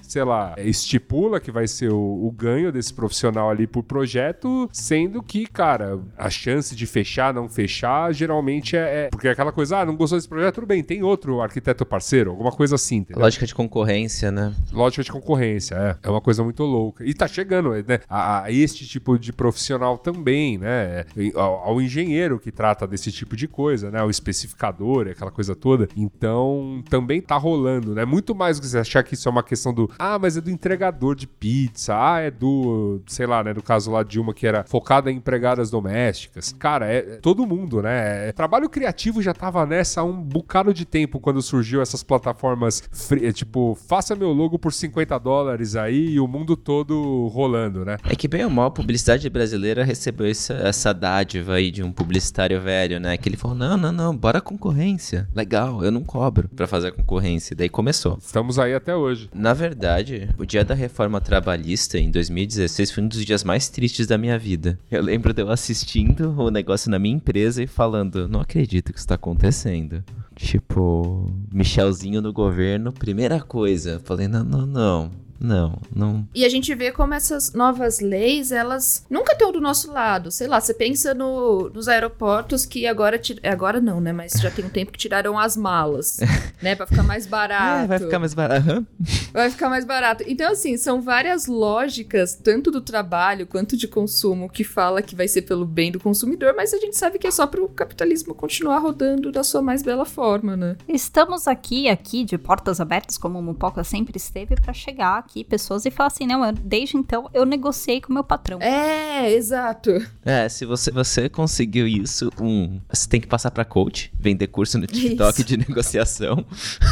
sei lá, estipula que vai ser o ganho desse profissional ali por projeto, sendo que, cara, a chance de fechar, não fechar, geralmente porque é aquela coisa, não gostou desse projeto, tudo bem, tem outro arquiteto parceiro, alguma coisa assim, entendeu? Lógica de concorrência, né? Lógica de concorrência, é uma coisa muito louca. E tá chegando, né, a este tipo de profissional também, né, ao engenheiro que trata desse tipo de coisa, né, o especificador, aquela coisa toda. Então, também tá rolando, né, muito mais do que você achar que isso é uma questão do, mas é do entregador de pizza, é do, sei lá, né, no caso lá de uma que era focada em empregadas domésticas. Cara, é todo mundo, né, trabalho criativo já tava nessa há um bocado de tempo quando surgiu essas plataformas tipo, faça meu logo por $50 aí e o mundo todo rolando, né? É que bem ou mal, a publicidade brasileira recebeu essa dádiva aí de um publicitário velho, né? Que ele falou, não, bora concorrência. Legal, eu não cobro pra fazer a concorrência. Daí começou. Estamos aí até hoje. Na verdade, o dia da reforma trabalhista, em 2016, foi um dos dias mais tristes da minha vida. Eu lembro de eu assistindo o negócio na minha empresa e falando, não acredito que isso tá acontecendo. Tipo, Michelzinho no governo, primeira coisa. Falei, não. E a gente vê como essas novas leis, elas nunca estão do nosso lado. Sei lá, você pensa nos aeroportos que agora não, né? Mas já tem um tempo que tiraram as malas, né? Pra ficar mais barato. Vai ficar mais barato. Vai ficar mais barato. Então, assim, são várias lógicas, tanto do trabalho quanto de consumo, que fala que vai ser pelo bem do consumidor, mas a gente sabe que é só pro capitalismo continuar rodando da sua mais bela forma, né? Estamos aqui de portas abertas, como o Mupoca sempre esteve, pra chegar aqui pessoas e falar assim, não, desde então eu negociei com o meu patrão. Exato. Se você conseguiu isso, você tem que passar pra coach, vender curso no TikTok de negociação.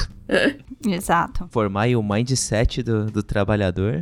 Exato. Formar aí o mindset do trabalhador.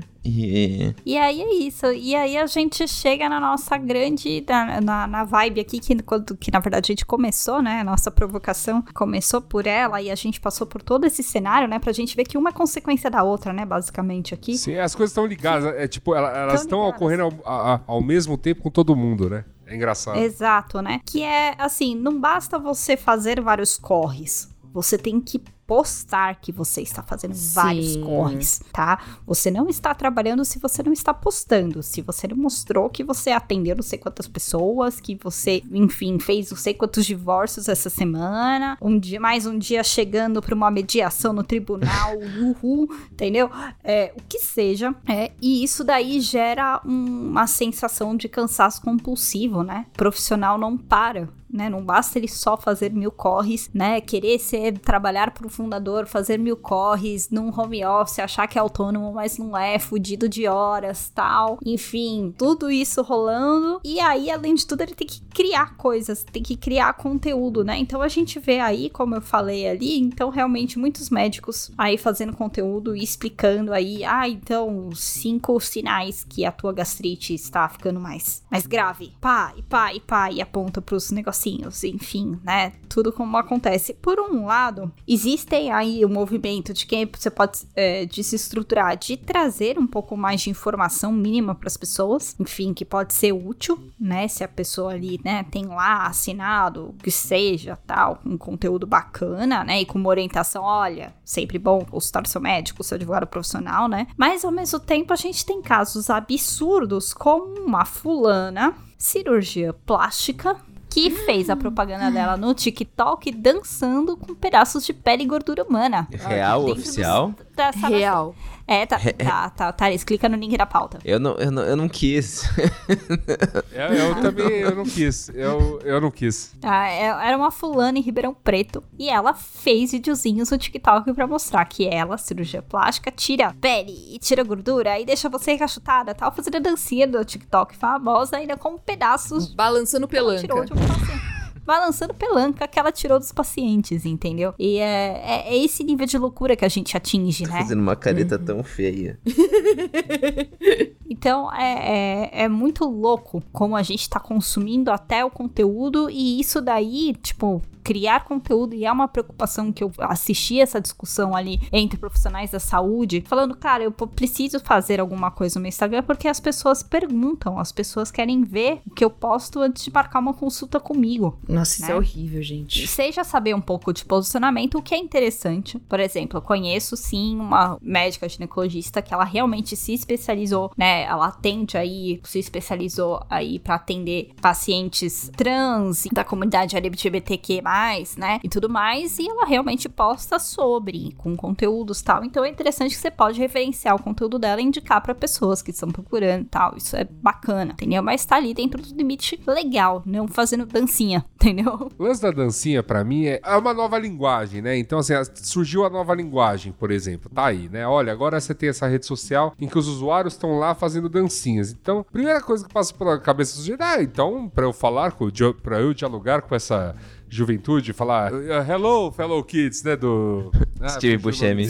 E aí é isso. E aí a gente chega na nossa grande... Na vibe aqui, que na verdade a gente começou, né? A nossa provocação começou por ela e a gente passou por todo esse cenário, né? Pra gente ver que uma é consequência da outra, né? Basicamente aqui. Sim, as coisas estão ligadas. Elas estão ocorrendo ao mesmo tempo com todo mundo, né? É engraçado. Exato, né? Que é assim, não basta você fazer vários corres. Você tem que postar que você está fazendo vários corres, tá? Você não está trabalhando se você não está postando. Se você não mostrou que você atendeu não sei quantas pessoas, que você, enfim, fez não sei quantos divórcios essa semana, mais um dia chegando para uma mediação no tribunal, entendeu? O que seja. E isso daí gera uma sensação de cansaço compulsivo, né? O profissional não para. Né? Não basta ele só fazer 1000 corres, né? Querer trabalhar para o fundador, fazer 1000 corres num home office, achar que é autônomo, mas não é, fudido de horas, tal. Enfim, tudo isso rolando. E aí, além de tudo, ele tem que criar coisas, tem que criar conteúdo, né? Então a gente vê aí, como eu falei ali, então realmente muitos médicos aí fazendo conteúdo e explicando aí, então 5 sinais que a tua gastrite está ficando mais grave. E aponta pros negocinhos, enfim, né? Tudo como acontece. Por um lado, existem aí o movimento de quem você pode de se estruturar, de trazer um pouco mais de informação mínima para as pessoas, enfim, que pode ser útil, né? Se a pessoa ali, né, tem lá assinado, que seja, tal, um conteúdo bacana, né? E com uma orientação, olha, sempre bom consultar seu médico, seu advogado profissional, né? Mas, ao mesmo tempo, a gente tem casos absurdos como uma fulana, cirurgia plástica, que fez a propaganda dela no TikTok dançando com pedaços de pele e gordura humana. Real, oficial? Real. Tá, Thaís, clica no link da pauta. Eu não quis. Eu também, eu não quis. Era uma fulana em Ribeirão Preto e ela fez videozinhos no TikTok pra mostrar que ela, cirurgia plástica, tira pele e tira gordura e deixa você encaixotada, tal, fazendo a dancinha do TikTok famosa ainda com pedaços... Balançando pelanca. Balançando pelanca que ela tirou dos pacientes, entendeu? E é esse nível de loucura que a gente atinge, né? Fazendo uma careta tão feia. Então, é muito louco como a gente tá consumindo até o conteúdo e isso daí, tipo... criar conteúdo, e é uma preocupação que eu assisti essa discussão ali entre profissionais da saúde, falando, cara, eu preciso fazer alguma coisa no meu Instagram porque as pessoas perguntam, as pessoas querem ver o que eu posto antes de marcar uma consulta comigo. Nossa, isso é horrível, gente. Seja saber um pouco de posicionamento, o que é interessante. Por exemplo, eu conheço sim uma médica ginecologista que ela realmente se especializou, né? Ela atende aí, se especializou aí pra atender pacientes trans, da comunidade LGBTQ+, né? E tudo mais, e ela realmente posta sobre, com conteúdos e tal. Então é interessante que você pode referenciar o conteúdo dela e indicar pra pessoas que estão procurando e tal. Isso é bacana, entendeu? Mas tá ali dentro do limite legal, não fazendo dancinha, entendeu? O lance da dancinha, pra mim, é uma nova linguagem, né? Então, assim, surgiu a nova linguagem, por exemplo. Tá aí, né? Olha, agora você tem essa rede social em que os usuários estão lá fazendo dancinhas. Então, primeira coisa que passa pela cabeça do sujeito, então, pra eu falar, pra eu dialogar com essa juventude, falar hello, fellow kids, né, do... Steve Buscemi.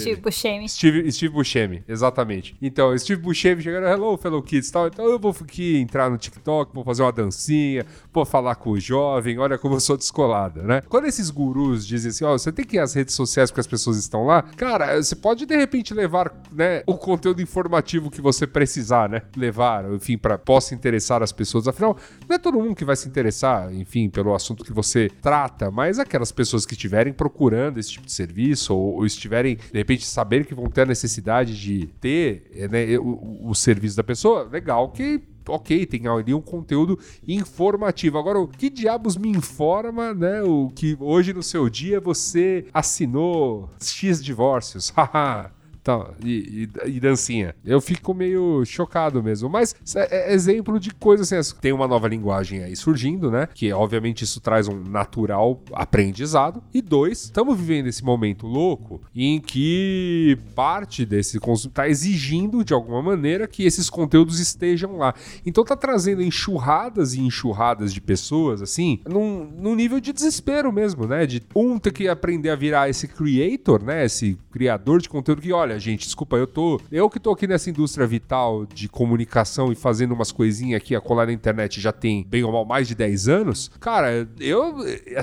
Steve Buscemi, exatamente. Então, Steve Buscemi chegando, hello, fellow kids, tal. Então eu vou aqui entrar no TikTok, vou fazer uma dancinha, vou falar com o jovem, olha como eu sou descolada, né? Quando esses gurus dizem assim, você tem que ir às redes sociais porque as pessoas estão lá, cara, você pode de repente levar, né, o conteúdo informativo que você precisar, né? Levar, enfim, possa interessar as pessoas. Afinal, não é todo mundo que vai se interessar, enfim, pelo assunto que você trata, mas aquelas pessoas que estiverem procurando esse tipo de serviço ou estiverem, de repente, saber que vão ter a necessidade de ter, né, o serviço da pessoa, legal que... Ok, tem ali um conteúdo informativo. Agora, o que diabos me informa, né? O que hoje no seu dia você assinou X divórcios. Haha. Então, e dancinha. Eu fico meio chocado mesmo. Mas é exemplo de coisas assim. Tem uma nova linguagem aí surgindo, né? Que obviamente isso traz um natural aprendizado. E 2, estamos vivendo esse momento louco em que parte desse consumo tá exigindo de alguma maneira que esses conteúdos estejam lá. Então tá trazendo enxurradas e enxurradas de pessoas, assim, num nível de desespero mesmo, né? De ter que aprender a virar esse creator, né? Esse criador de conteúdo que, olha, gente, desculpa, eu que tô aqui nessa indústria vital de comunicação e fazendo umas coisinhas aqui a colar na internet já tem, bem ou mal, mais de 10 anos. Cara, eu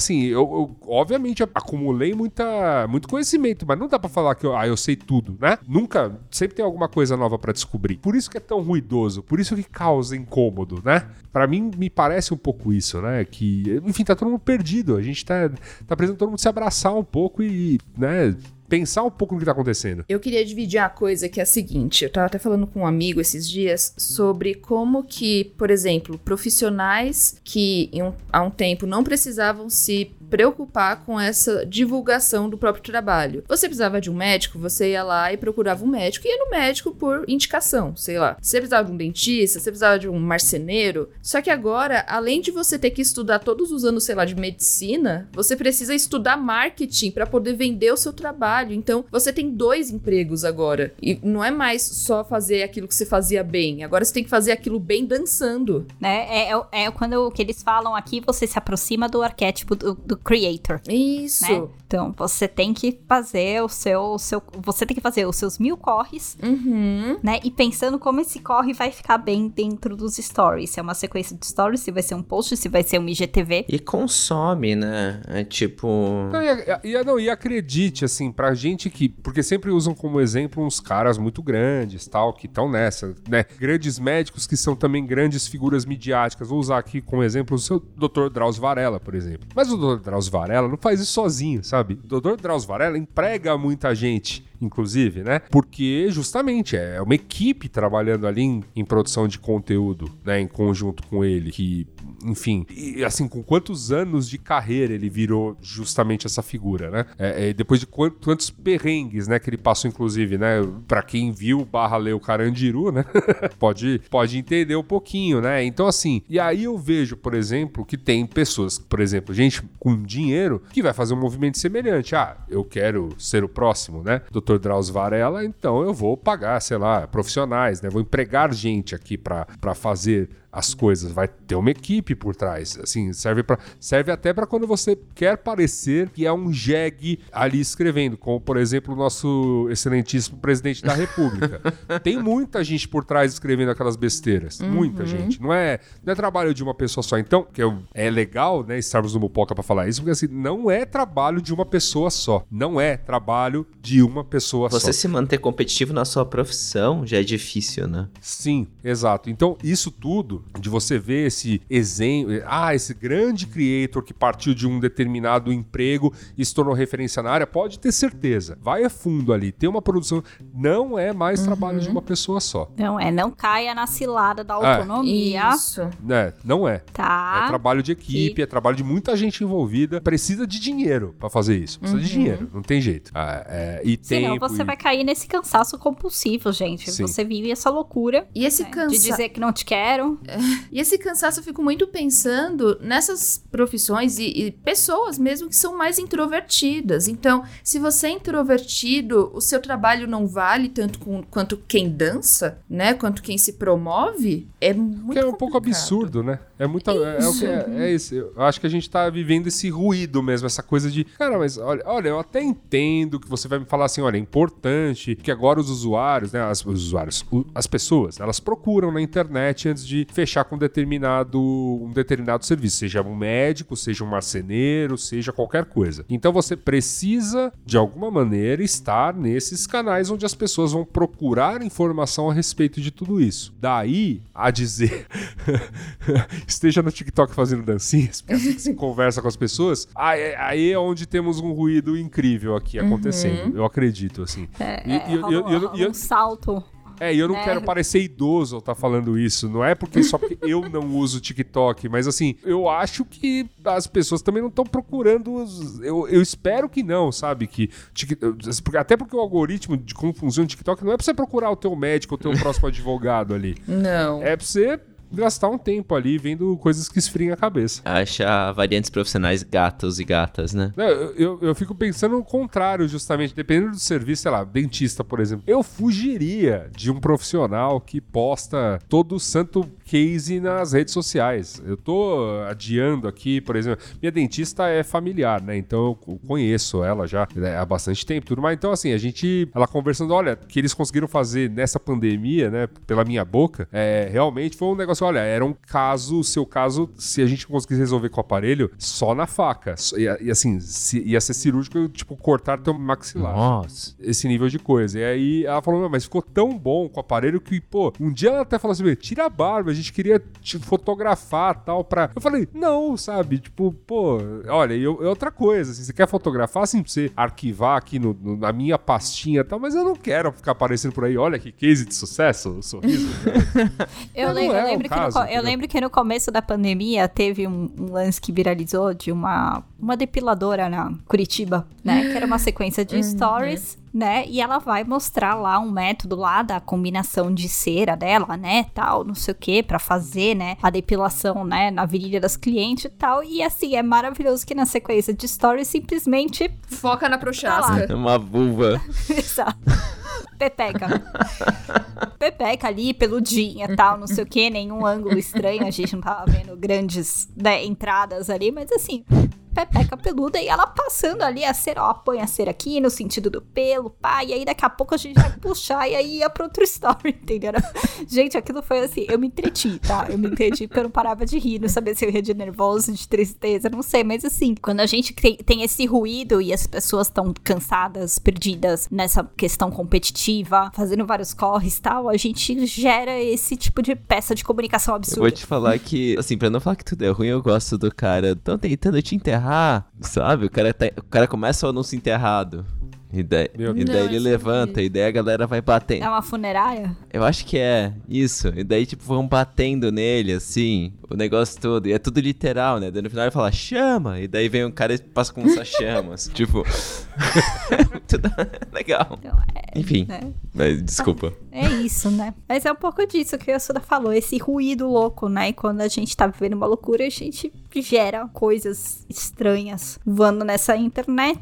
obviamente acumulei muito conhecimento, mas não dá pra falar que eu sei tudo, né? Nunca, sempre tem alguma coisa nova pra descobrir. Por isso que é tão ruidoso, por isso que causa incômodo, né? Pra mim, me parece um pouco isso, né? Que, enfim, tá todo mundo perdido. A gente tá precisando todo mundo se abraçar um pouco e, né, pensar um pouco no que tá acontecendo. Eu queria dividir a coisa que é a seguinte, eu tava até falando com um amigo esses dias sobre como que, por exemplo, profissionais que há um tempo não precisavam se preocupar com essa divulgação do próprio trabalho. Você precisava de um médico, você ia lá e procurava um médico, e ia no médico por indicação, sei lá. Você precisava de um dentista, você precisava de um marceneiro, só que agora, além de você ter que estudar todos os anos, sei lá, de medicina, você precisa estudar marketing para poder vender o seu trabalho. Então, você tem 2 empregos agora, e não é mais só fazer aquilo que você fazia bem, agora você tem que fazer aquilo bem dançando. Né? Quando que eles falam aqui, você se aproxima do arquétipo do creator. Isso. Né? Então, você tem que fazer você tem que fazer os seus 1000 corres, né? E pensando como esse corre vai ficar bem dentro dos stories. Se é uma sequência de stories, se vai ser um post, se vai ser um IGTV. E consome, né? É tipo... E acredite, assim, pra gente que... Porque sempre usam como exemplo uns caras muito grandes, tal, que estão nessa, né? Grandes médicos que são também grandes figuras midiáticas. Vou usar aqui como exemplo o seu Dr. Drauzio Varella, por exemplo. Mas o Dr. Drauzio Varella não faz isso sozinho, sabe? O Dr. Drauzio Varella emprega muita gente, inclusive, né? Porque justamente é uma equipe trabalhando ali em produção de conteúdo, né? Em conjunto com ele, que, enfim, e assim, com quantos anos de carreira ele virou justamente essa figura, né? Depois de quantos perrengues, né? Que ele passou, inclusive, né? Pra quem viu leu Carandiru, né? pode entender um pouquinho, né? Então, assim, e aí eu vejo, por exemplo, que tem pessoas, por exemplo, gente com dinheiro que vai fazer um movimento semelhante. Eu quero ser o próximo, né? Dr. Drauzio Varella, então eu vou pagar, sei lá, profissionais, né? Vou empregar gente aqui pra fazer as coisas, vai ter uma equipe por trás, assim, serve até para quando você quer parecer que é um jegue ali escrevendo, como por exemplo o nosso excelentíssimo presidente da República. Tem muita gente por trás escrevendo aquelas besteiras, muita gente, não é trabalho de uma pessoa só. Então, que é legal, né, estarmos no Mupoca para falar isso, porque assim, não é trabalho de uma pessoa só, não é trabalho de uma pessoa só. Você se manter competitivo na sua profissão já é difícil, né? Sim, exato. Então, isso tudo, de você ver esse exemplo, esse grande creator que partiu de um determinado emprego e se tornou referência na área, pode ter certeza. Vai a fundo ali, tem uma produção, não é mais trabalho de uma pessoa só. Não caia na cilada da autonomia. Isso. Não é. Tá. É trabalho de equipe, é trabalho de muita gente envolvida, precisa de dinheiro pra fazer isso. Precisa de dinheiro, não tem jeito. E Senão tempo. Você vai cair nesse cansaço compulsivo, gente. Sim. Você vive essa loucura. E esse de dizer que não te quero. E esse cansaço eu fico muito pensando nessas profissões e pessoas mesmo que são mais introvertidas. Então, se você é introvertido, o seu trabalho não vale tanto quanto quem dança, né? Quanto quem se promove, é muito Porque é um pouco absurdo, né? É muito. É isso. Eu acho que a gente tá vivendo esse ruído mesmo, essa coisa de. Cara, mas olha, eu até entendo que você vai me falar assim: olha, é importante que agora os usuários, né? As pessoas, elas procuram na internet antes de fechar com um determinado serviço, seja um médico, seja um marceneiro, seja qualquer coisa. Então você precisa, de alguma maneira, estar nesses canais onde as pessoas vão procurar informação a respeito de tudo isso. Daí a dizer esteja no TikTok fazendo dancinhas, porque assim que se conversa com as pessoas, aí é onde temos um ruído incrível aqui acontecendo. Eu acredito, assim. Um salto. E eu não quero parecer idoso ao estar falando isso. Não é só porque eu não uso TikTok, mas assim, eu acho que as pessoas também não estão procurando. Eu espero que não, sabe? Até porque o algoritmo de como funciona o TikTok não é pra você procurar o teu médico, o teu próximo advogado ali. Não. É pra você gastar um tempo ali vendo coisas que esfriam a cabeça. Acha variantes profissionais gatos e gatas, né? Eu fico pensando o contrário, justamente. Dependendo do serviço, sei lá, dentista, por exemplo. Eu fugiria de um profissional que posta todo o santo case nas redes sociais. Eu tô adiando aqui, por exemplo, minha dentista é familiar, né? Então eu conheço ela já há bastante tempo, tudo mais. Então, assim, ela conversando, olha, que eles conseguiram fazer nessa pandemia, né, pela minha boca, realmente foi um negócio, olha, era um caso, o seu caso, se a gente conseguisse resolver com o aparelho, só na faca. E assim, ia ser cirúrgico, tipo, cortar teu maxilar. Nossa. Esse nível de coisa. E aí ela falou, mas ficou tão bom com o aparelho que, pô, um dia ela até falou assim, tira a barba, a gente queria te fotografar tal pra... Eu falei, não, sabe? Tipo, pô, olha, é outra coisa. Assim, você quer fotografar, assim, pra você arquivar aqui na minha pastinha e tal, mas eu não quero ficar aparecendo por aí, olha que case de sucesso, o sorriso. Eu lembro que no começo da pandemia teve um lance que viralizou de uma depiladora na Curitiba, né? Que era uma sequência de stories, né? E ela vai mostrar lá um método lá da combinação de cera dela, né? Tal, não sei o que, pra fazer, né? A depilação, né? Na virilha das clientes e tal. E assim, é maravilhoso que na sequência de stories simplesmente... foca na prochasca. Uma vulva. Exato. Pepeca ali, peludinha e tal, não sei o que, nenhum ângulo estranho, a gente não tava vendo grandes, né, entradas ali, mas assim, pepeca peluda e ela passando ali a cera, ó, põe a cera aqui no sentido do pelo, pá, e aí daqui a pouco a gente vai puxar e aí ia pra outro story, entendeu? Gente, aquilo foi assim, eu me entreti, tá? Eu me entreti porque eu não parava de rir, não sabia se eu ia de nervoso, de tristeza, não sei, mas assim, quando a gente tem esse ruído e as pessoas estão cansadas, perdidas nessa questão competitiva, fazendo vários corres e tal, a gente gera esse tipo de peça de comunicação absurda. Eu vou te falar que, assim, pra não falar que tudo é ruim, eu gosto do cara, tão tentando te enterrar, sabe? O cara começa o anúncio enterrado. E daí ele levanta, e daí a galera vai batendo. É uma funerária? Eu acho que é, isso. E daí, tipo, vão batendo nele, assim, o negócio todo. E é tudo literal, né? Daí no final ele fala, chama! E daí vem um cara e passa com essas chamas. Tipo... tudo legal. Então, enfim, né? Mas, desculpa. É isso, né? Mas é um pouco disso que a Suda falou, esse ruído louco, né? E quando a gente tá vivendo uma loucura, a gente gera coisas estranhas voando nessa internet.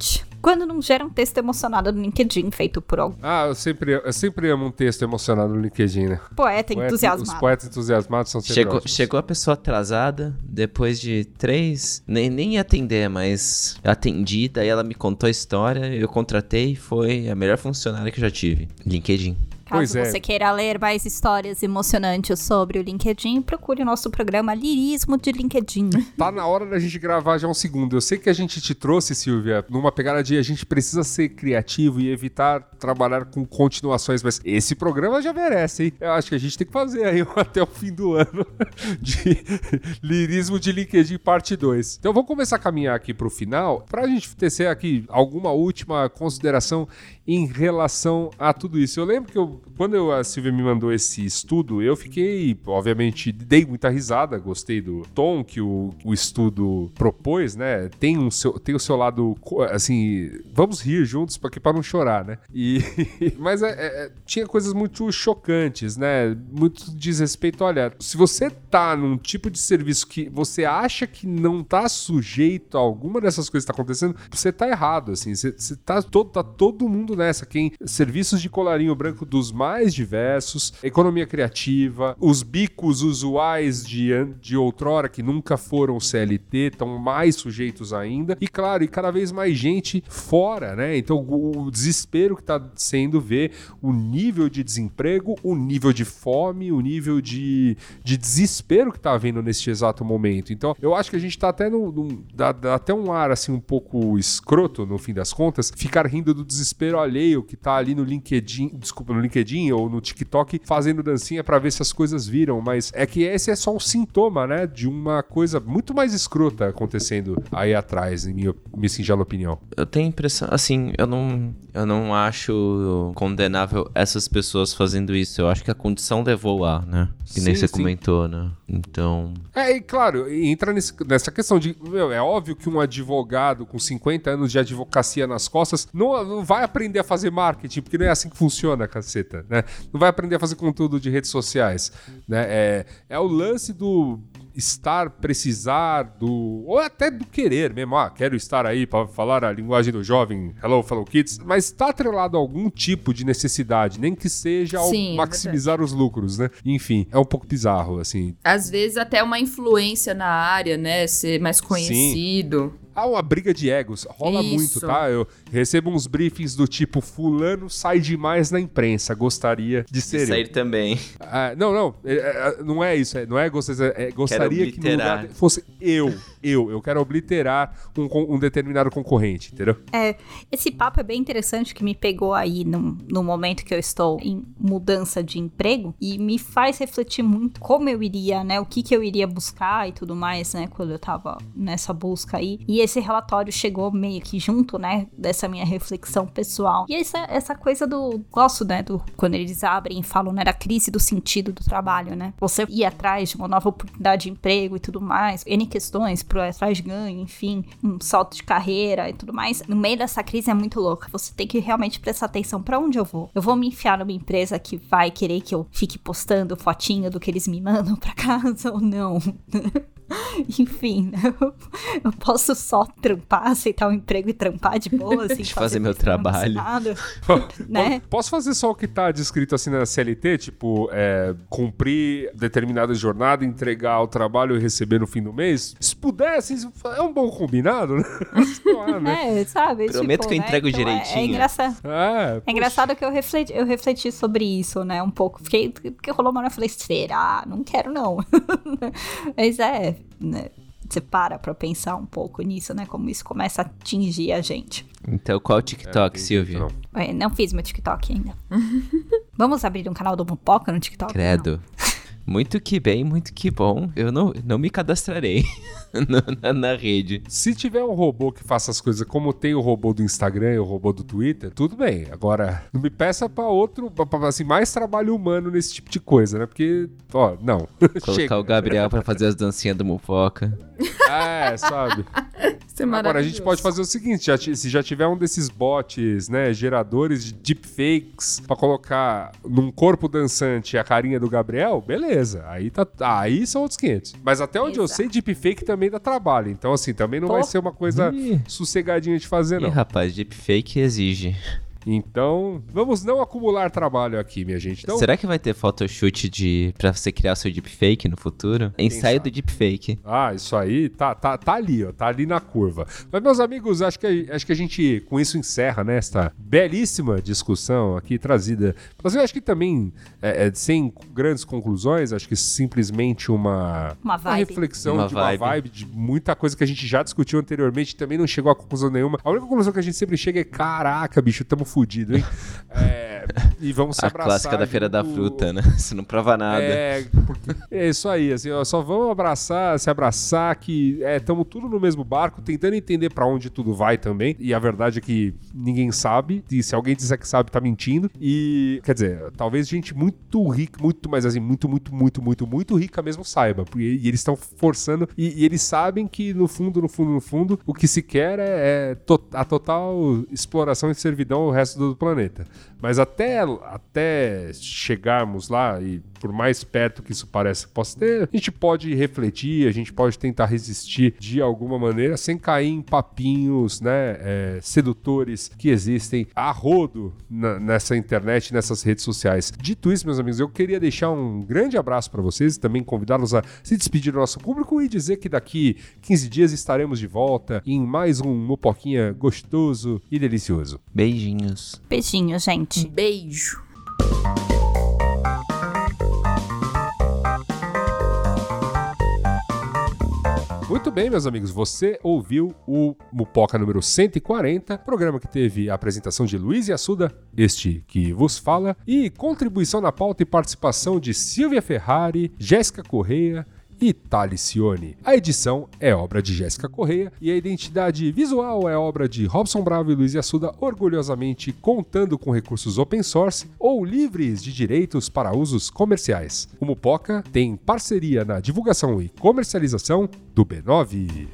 quando não gera um texto emocionado no LinkedIn feito por alguém. Eu sempre amo um texto emocionado no LinkedIn, né? Poeta entusiasmado. Os poetas entusiasmados são sempre ótimos. Chegou a pessoa atrasada, depois de 3... Nem ia atender, mas eu atendi, daí ela me contou a história, eu contratei, foi a melhor funcionária que eu já tive. LinkedIn. Caso você queira ler mais histórias emocionantes sobre o LinkedIn, procure o nosso programa Lirismo de LinkedIn. Tá na hora da gente gravar já um segundo. Eu sei que a gente te trouxe, Silvia, numa pegada de a gente precisa ser criativo e evitar trabalhar com continuações, mas esse programa já merece, hein? Eu acho que a gente tem que fazer aí até o fim do ano de Lirismo de LinkedIn parte 2. Então vamos começar a caminhar aqui pro final, pra gente tecer aqui alguma última consideração em relação a tudo isso. Eu lembro que quando a Silvia me mandou esse estudo, eu fiquei, obviamente, dei muita risada, gostei do tom que o estudo propôs, né? Tem o seu lado, assim, vamos rir juntos para não chorar, né? Mas tinha coisas muito chocantes, né? Muito desrespeito. Olha, se você tá num tipo de serviço que você acha que não tá sujeito a alguma dessas coisas que tá acontecendo, você tá errado, assim. Tá todo mundo nessa. Serviços de colarinho branco dos mais diversos, economia criativa, os bicos usuais de outrora que nunca foram CLT, estão mais sujeitos ainda, e claro, e cada vez mais gente fora, né? Então o desespero que está sendo ver o nível de desemprego, o nível de fome, o nível de desespero que está havendo neste exato momento. Então eu acho que a gente está até dá até um ar assim um pouco escroto no fim das contas, ficar rindo do desespero alheio que tá ali no LinkedIn ou no TikTok fazendo dancinha pra ver se as coisas viram, mas é que esse é só um sintoma, né, de uma coisa muito mais escrota acontecendo aí atrás, em minha singela opinião. Eu tenho a impressão, assim, eu não acho condenável essas pessoas fazendo isso, eu acho que a condição levou lá, né, que nem você comentou, né, então... E claro, entra nessa questão de, é óbvio que um advogado com 50 anos de advocacia nas costas não vai aprender a fazer marketing, porque não é assim que funciona, caceta, né? Não vai aprender a fazer conteúdo de redes sociais, né? É o lance do precisar, ou até do querer mesmo. Quero estar aí para falar a linguagem do jovem, hello, fellow kids, mas está atrelado a algum tipo de necessidade, nem que seja ao maximizar os lucros, né? Enfim, é um pouco bizarro, assim. Às vezes até uma influência na área, né? Ser mais conhecido. Sim. Uma briga de egos. Rola muito, tá? Eu recebo uns briefings do tipo, fulano sai demais na imprensa, gostaria de ser eu. Sair também. Não é isso, não é gostaria que no lugar fosse eu quero obliterar um determinado concorrente, entendeu? Esse papo é bem interessante que me pegou aí no momento que eu estou em mudança de emprego e me faz refletir muito como eu iria, né, o que eu iria buscar e tudo mais, né, quando eu tava nessa busca aí. E esse relatório chegou meio que junto, né, dessa minha reflexão pessoal. E essa coisa gosto, né, quando eles abrem e falam, né, da crise do sentido do trabalho, né? Você ir atrás de uma nova oportunidade de emprego e tudo mais, N questões pro atrás de ganho, enfim, um salto de carreira e tudo mais. No meio dessa crise é muito louca. Você tem que realmente prestar atenção pra onde eu vou. Eu vou me enfiar numa empresa que vai querer que eu fique postando fotinho do que eles me mandam pra casa ou não? Enfim, eu posso só trampar, aceitar um emprego e trampar de boa, assim. Deixa eu fazer meu trabalho. Né? Posso fazer só o que tá descrito assim na CLT? Tipo, cumprir determinada jornada, entregar o trabalho e receber no fim do mês? Se puder, assim, é um bom combinado, né? Sabe? Prometo que eu entrego então direitinho. É engraçado. É engraçado que eu refleti sobre isso, né? Um pouco. Porque rolou uma hora, eu falei, será? Não quero, não. Mas né? Você para pra pensar um pouco nisso, né? Como isso começa a atingir a gente. Então, qual o TikTok, Silvia? Não fiz meu TikTok ainda. Vamos abrir um canal do Mupoca no TikTok? Credo. Muito que bem, muito que bom. Eu não me cadastrarei na rede. Se tiver um robô que faça as coisas como tem o robô do Instagram e o robô do Twitter, tudo bem. Agora, não me peça pra assim, mais trabalho humano nesse tipo de coisa, né? Porque, não. Colocar o Gabriel pra fazer as dancinhas do Mupoca. Sabe? Isso é Agora, a gente pode fazer o seguinte, se já tiver um desses bots, né, geradores de deepfakes pra colocar num corpo dançante a carinha do Gabriel, beleza. Aí são outros 500. Mas até onde eu sei, deepfake também dá trabalho. Então, assim, também não vai ser uma coisa sossegadinha de fazer, não. Rapaz, deepfake exige. Então, vamos não acumular trabalho aqui, minha gente. Então, será que vai ter photoshoot pra você criar seu deepfake no futuro? Ensaio do deepfake. Isso aí tá ali, ó. Tá ali na curva. Mas, meus amigos, acho que a gente, com isso, encerra, né, esta belíssima discussão aqui trazida. Mas eu acho que também, sem grandes conclusões, acho que simplesmente uma reflexão uma vibe de muita coisa que a gente já discutiu anteriormente e também não chegou a conclusão nenhuma. A única conclusão que a gente sempre chega é, caraca, bicho, estamos fudido, hein? E vamos se abraçar. A clássica da Feira da Fruta, né? Isso não prova nada. É isso aí, assim, ó, só vamos se abraçar, que estamos tudo no mesmo barco, tentando entender pra onde tudo vai também. E a verdade é que ninguém sabe. E se alguém disser que sabe, tá mentindo. E, quer dizer, talvez gente muito rica, muito rica mesmo saiba. E eles estão forçando, e eles sabem que no fundo, o que se quer é a total exploração e servidão ao resto do planeta. Mas até chegarmos lá, e por mais perto que isso pareça que possa ter, a gente pode refletir, a gente pode tentar resistir de alguma maneira, sem cair em papinhos, né, sedutores que existem a rodo nessa internet, nessas redes sociais. Dito isso, meus amigos, eu queria deixar um grande abraço para vocês e também convidá-los a se despedir do nosso público e dizer que daqui 15 dias estaremos de volta em mais um Mupoquinha gostoso e delicioso. Beijinhos. Beijinho, gente. Beijo. Muito bem, meus amigos, você ouviu o Mupoca número 140, programa que teve a apresentação de Luiz Assuda, este que vos fala, e contribuição na pauta e participação de Silvia Ferrari, Jéssica Correia e Talicione. A edição é obra de Jéssica Correia e a identidade visual é obra de Robson Bravo e Luiz Assuda, orgulhosamente contando com recursos open source ou livres de direitos para usos comerciais. O Mupoca tem parceria na divulgação e comercialização do B9.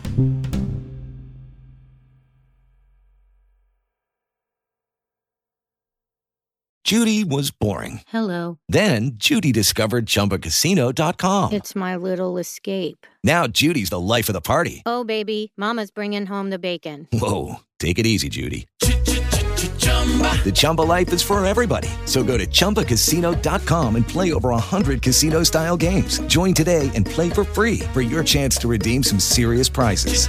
Judy was boring. Hello. Then Judy discovered ChumbaCasino.com. It's my little escape. Now Judy's the life of the party. Oh, baby, mama's bringing home the bacon. Whoa, take it easy, Judy. The Chumba life is for everybody. So go to ChumbaCasino.com and play over 100 casino-style games. Join today and play for free for your chance to redeem some serious prizes.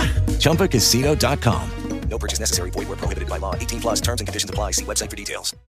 ChumbaCasino.com. No purchase necessary. Void where prohibited by law. 18+ terms and conditions apply. See website for details.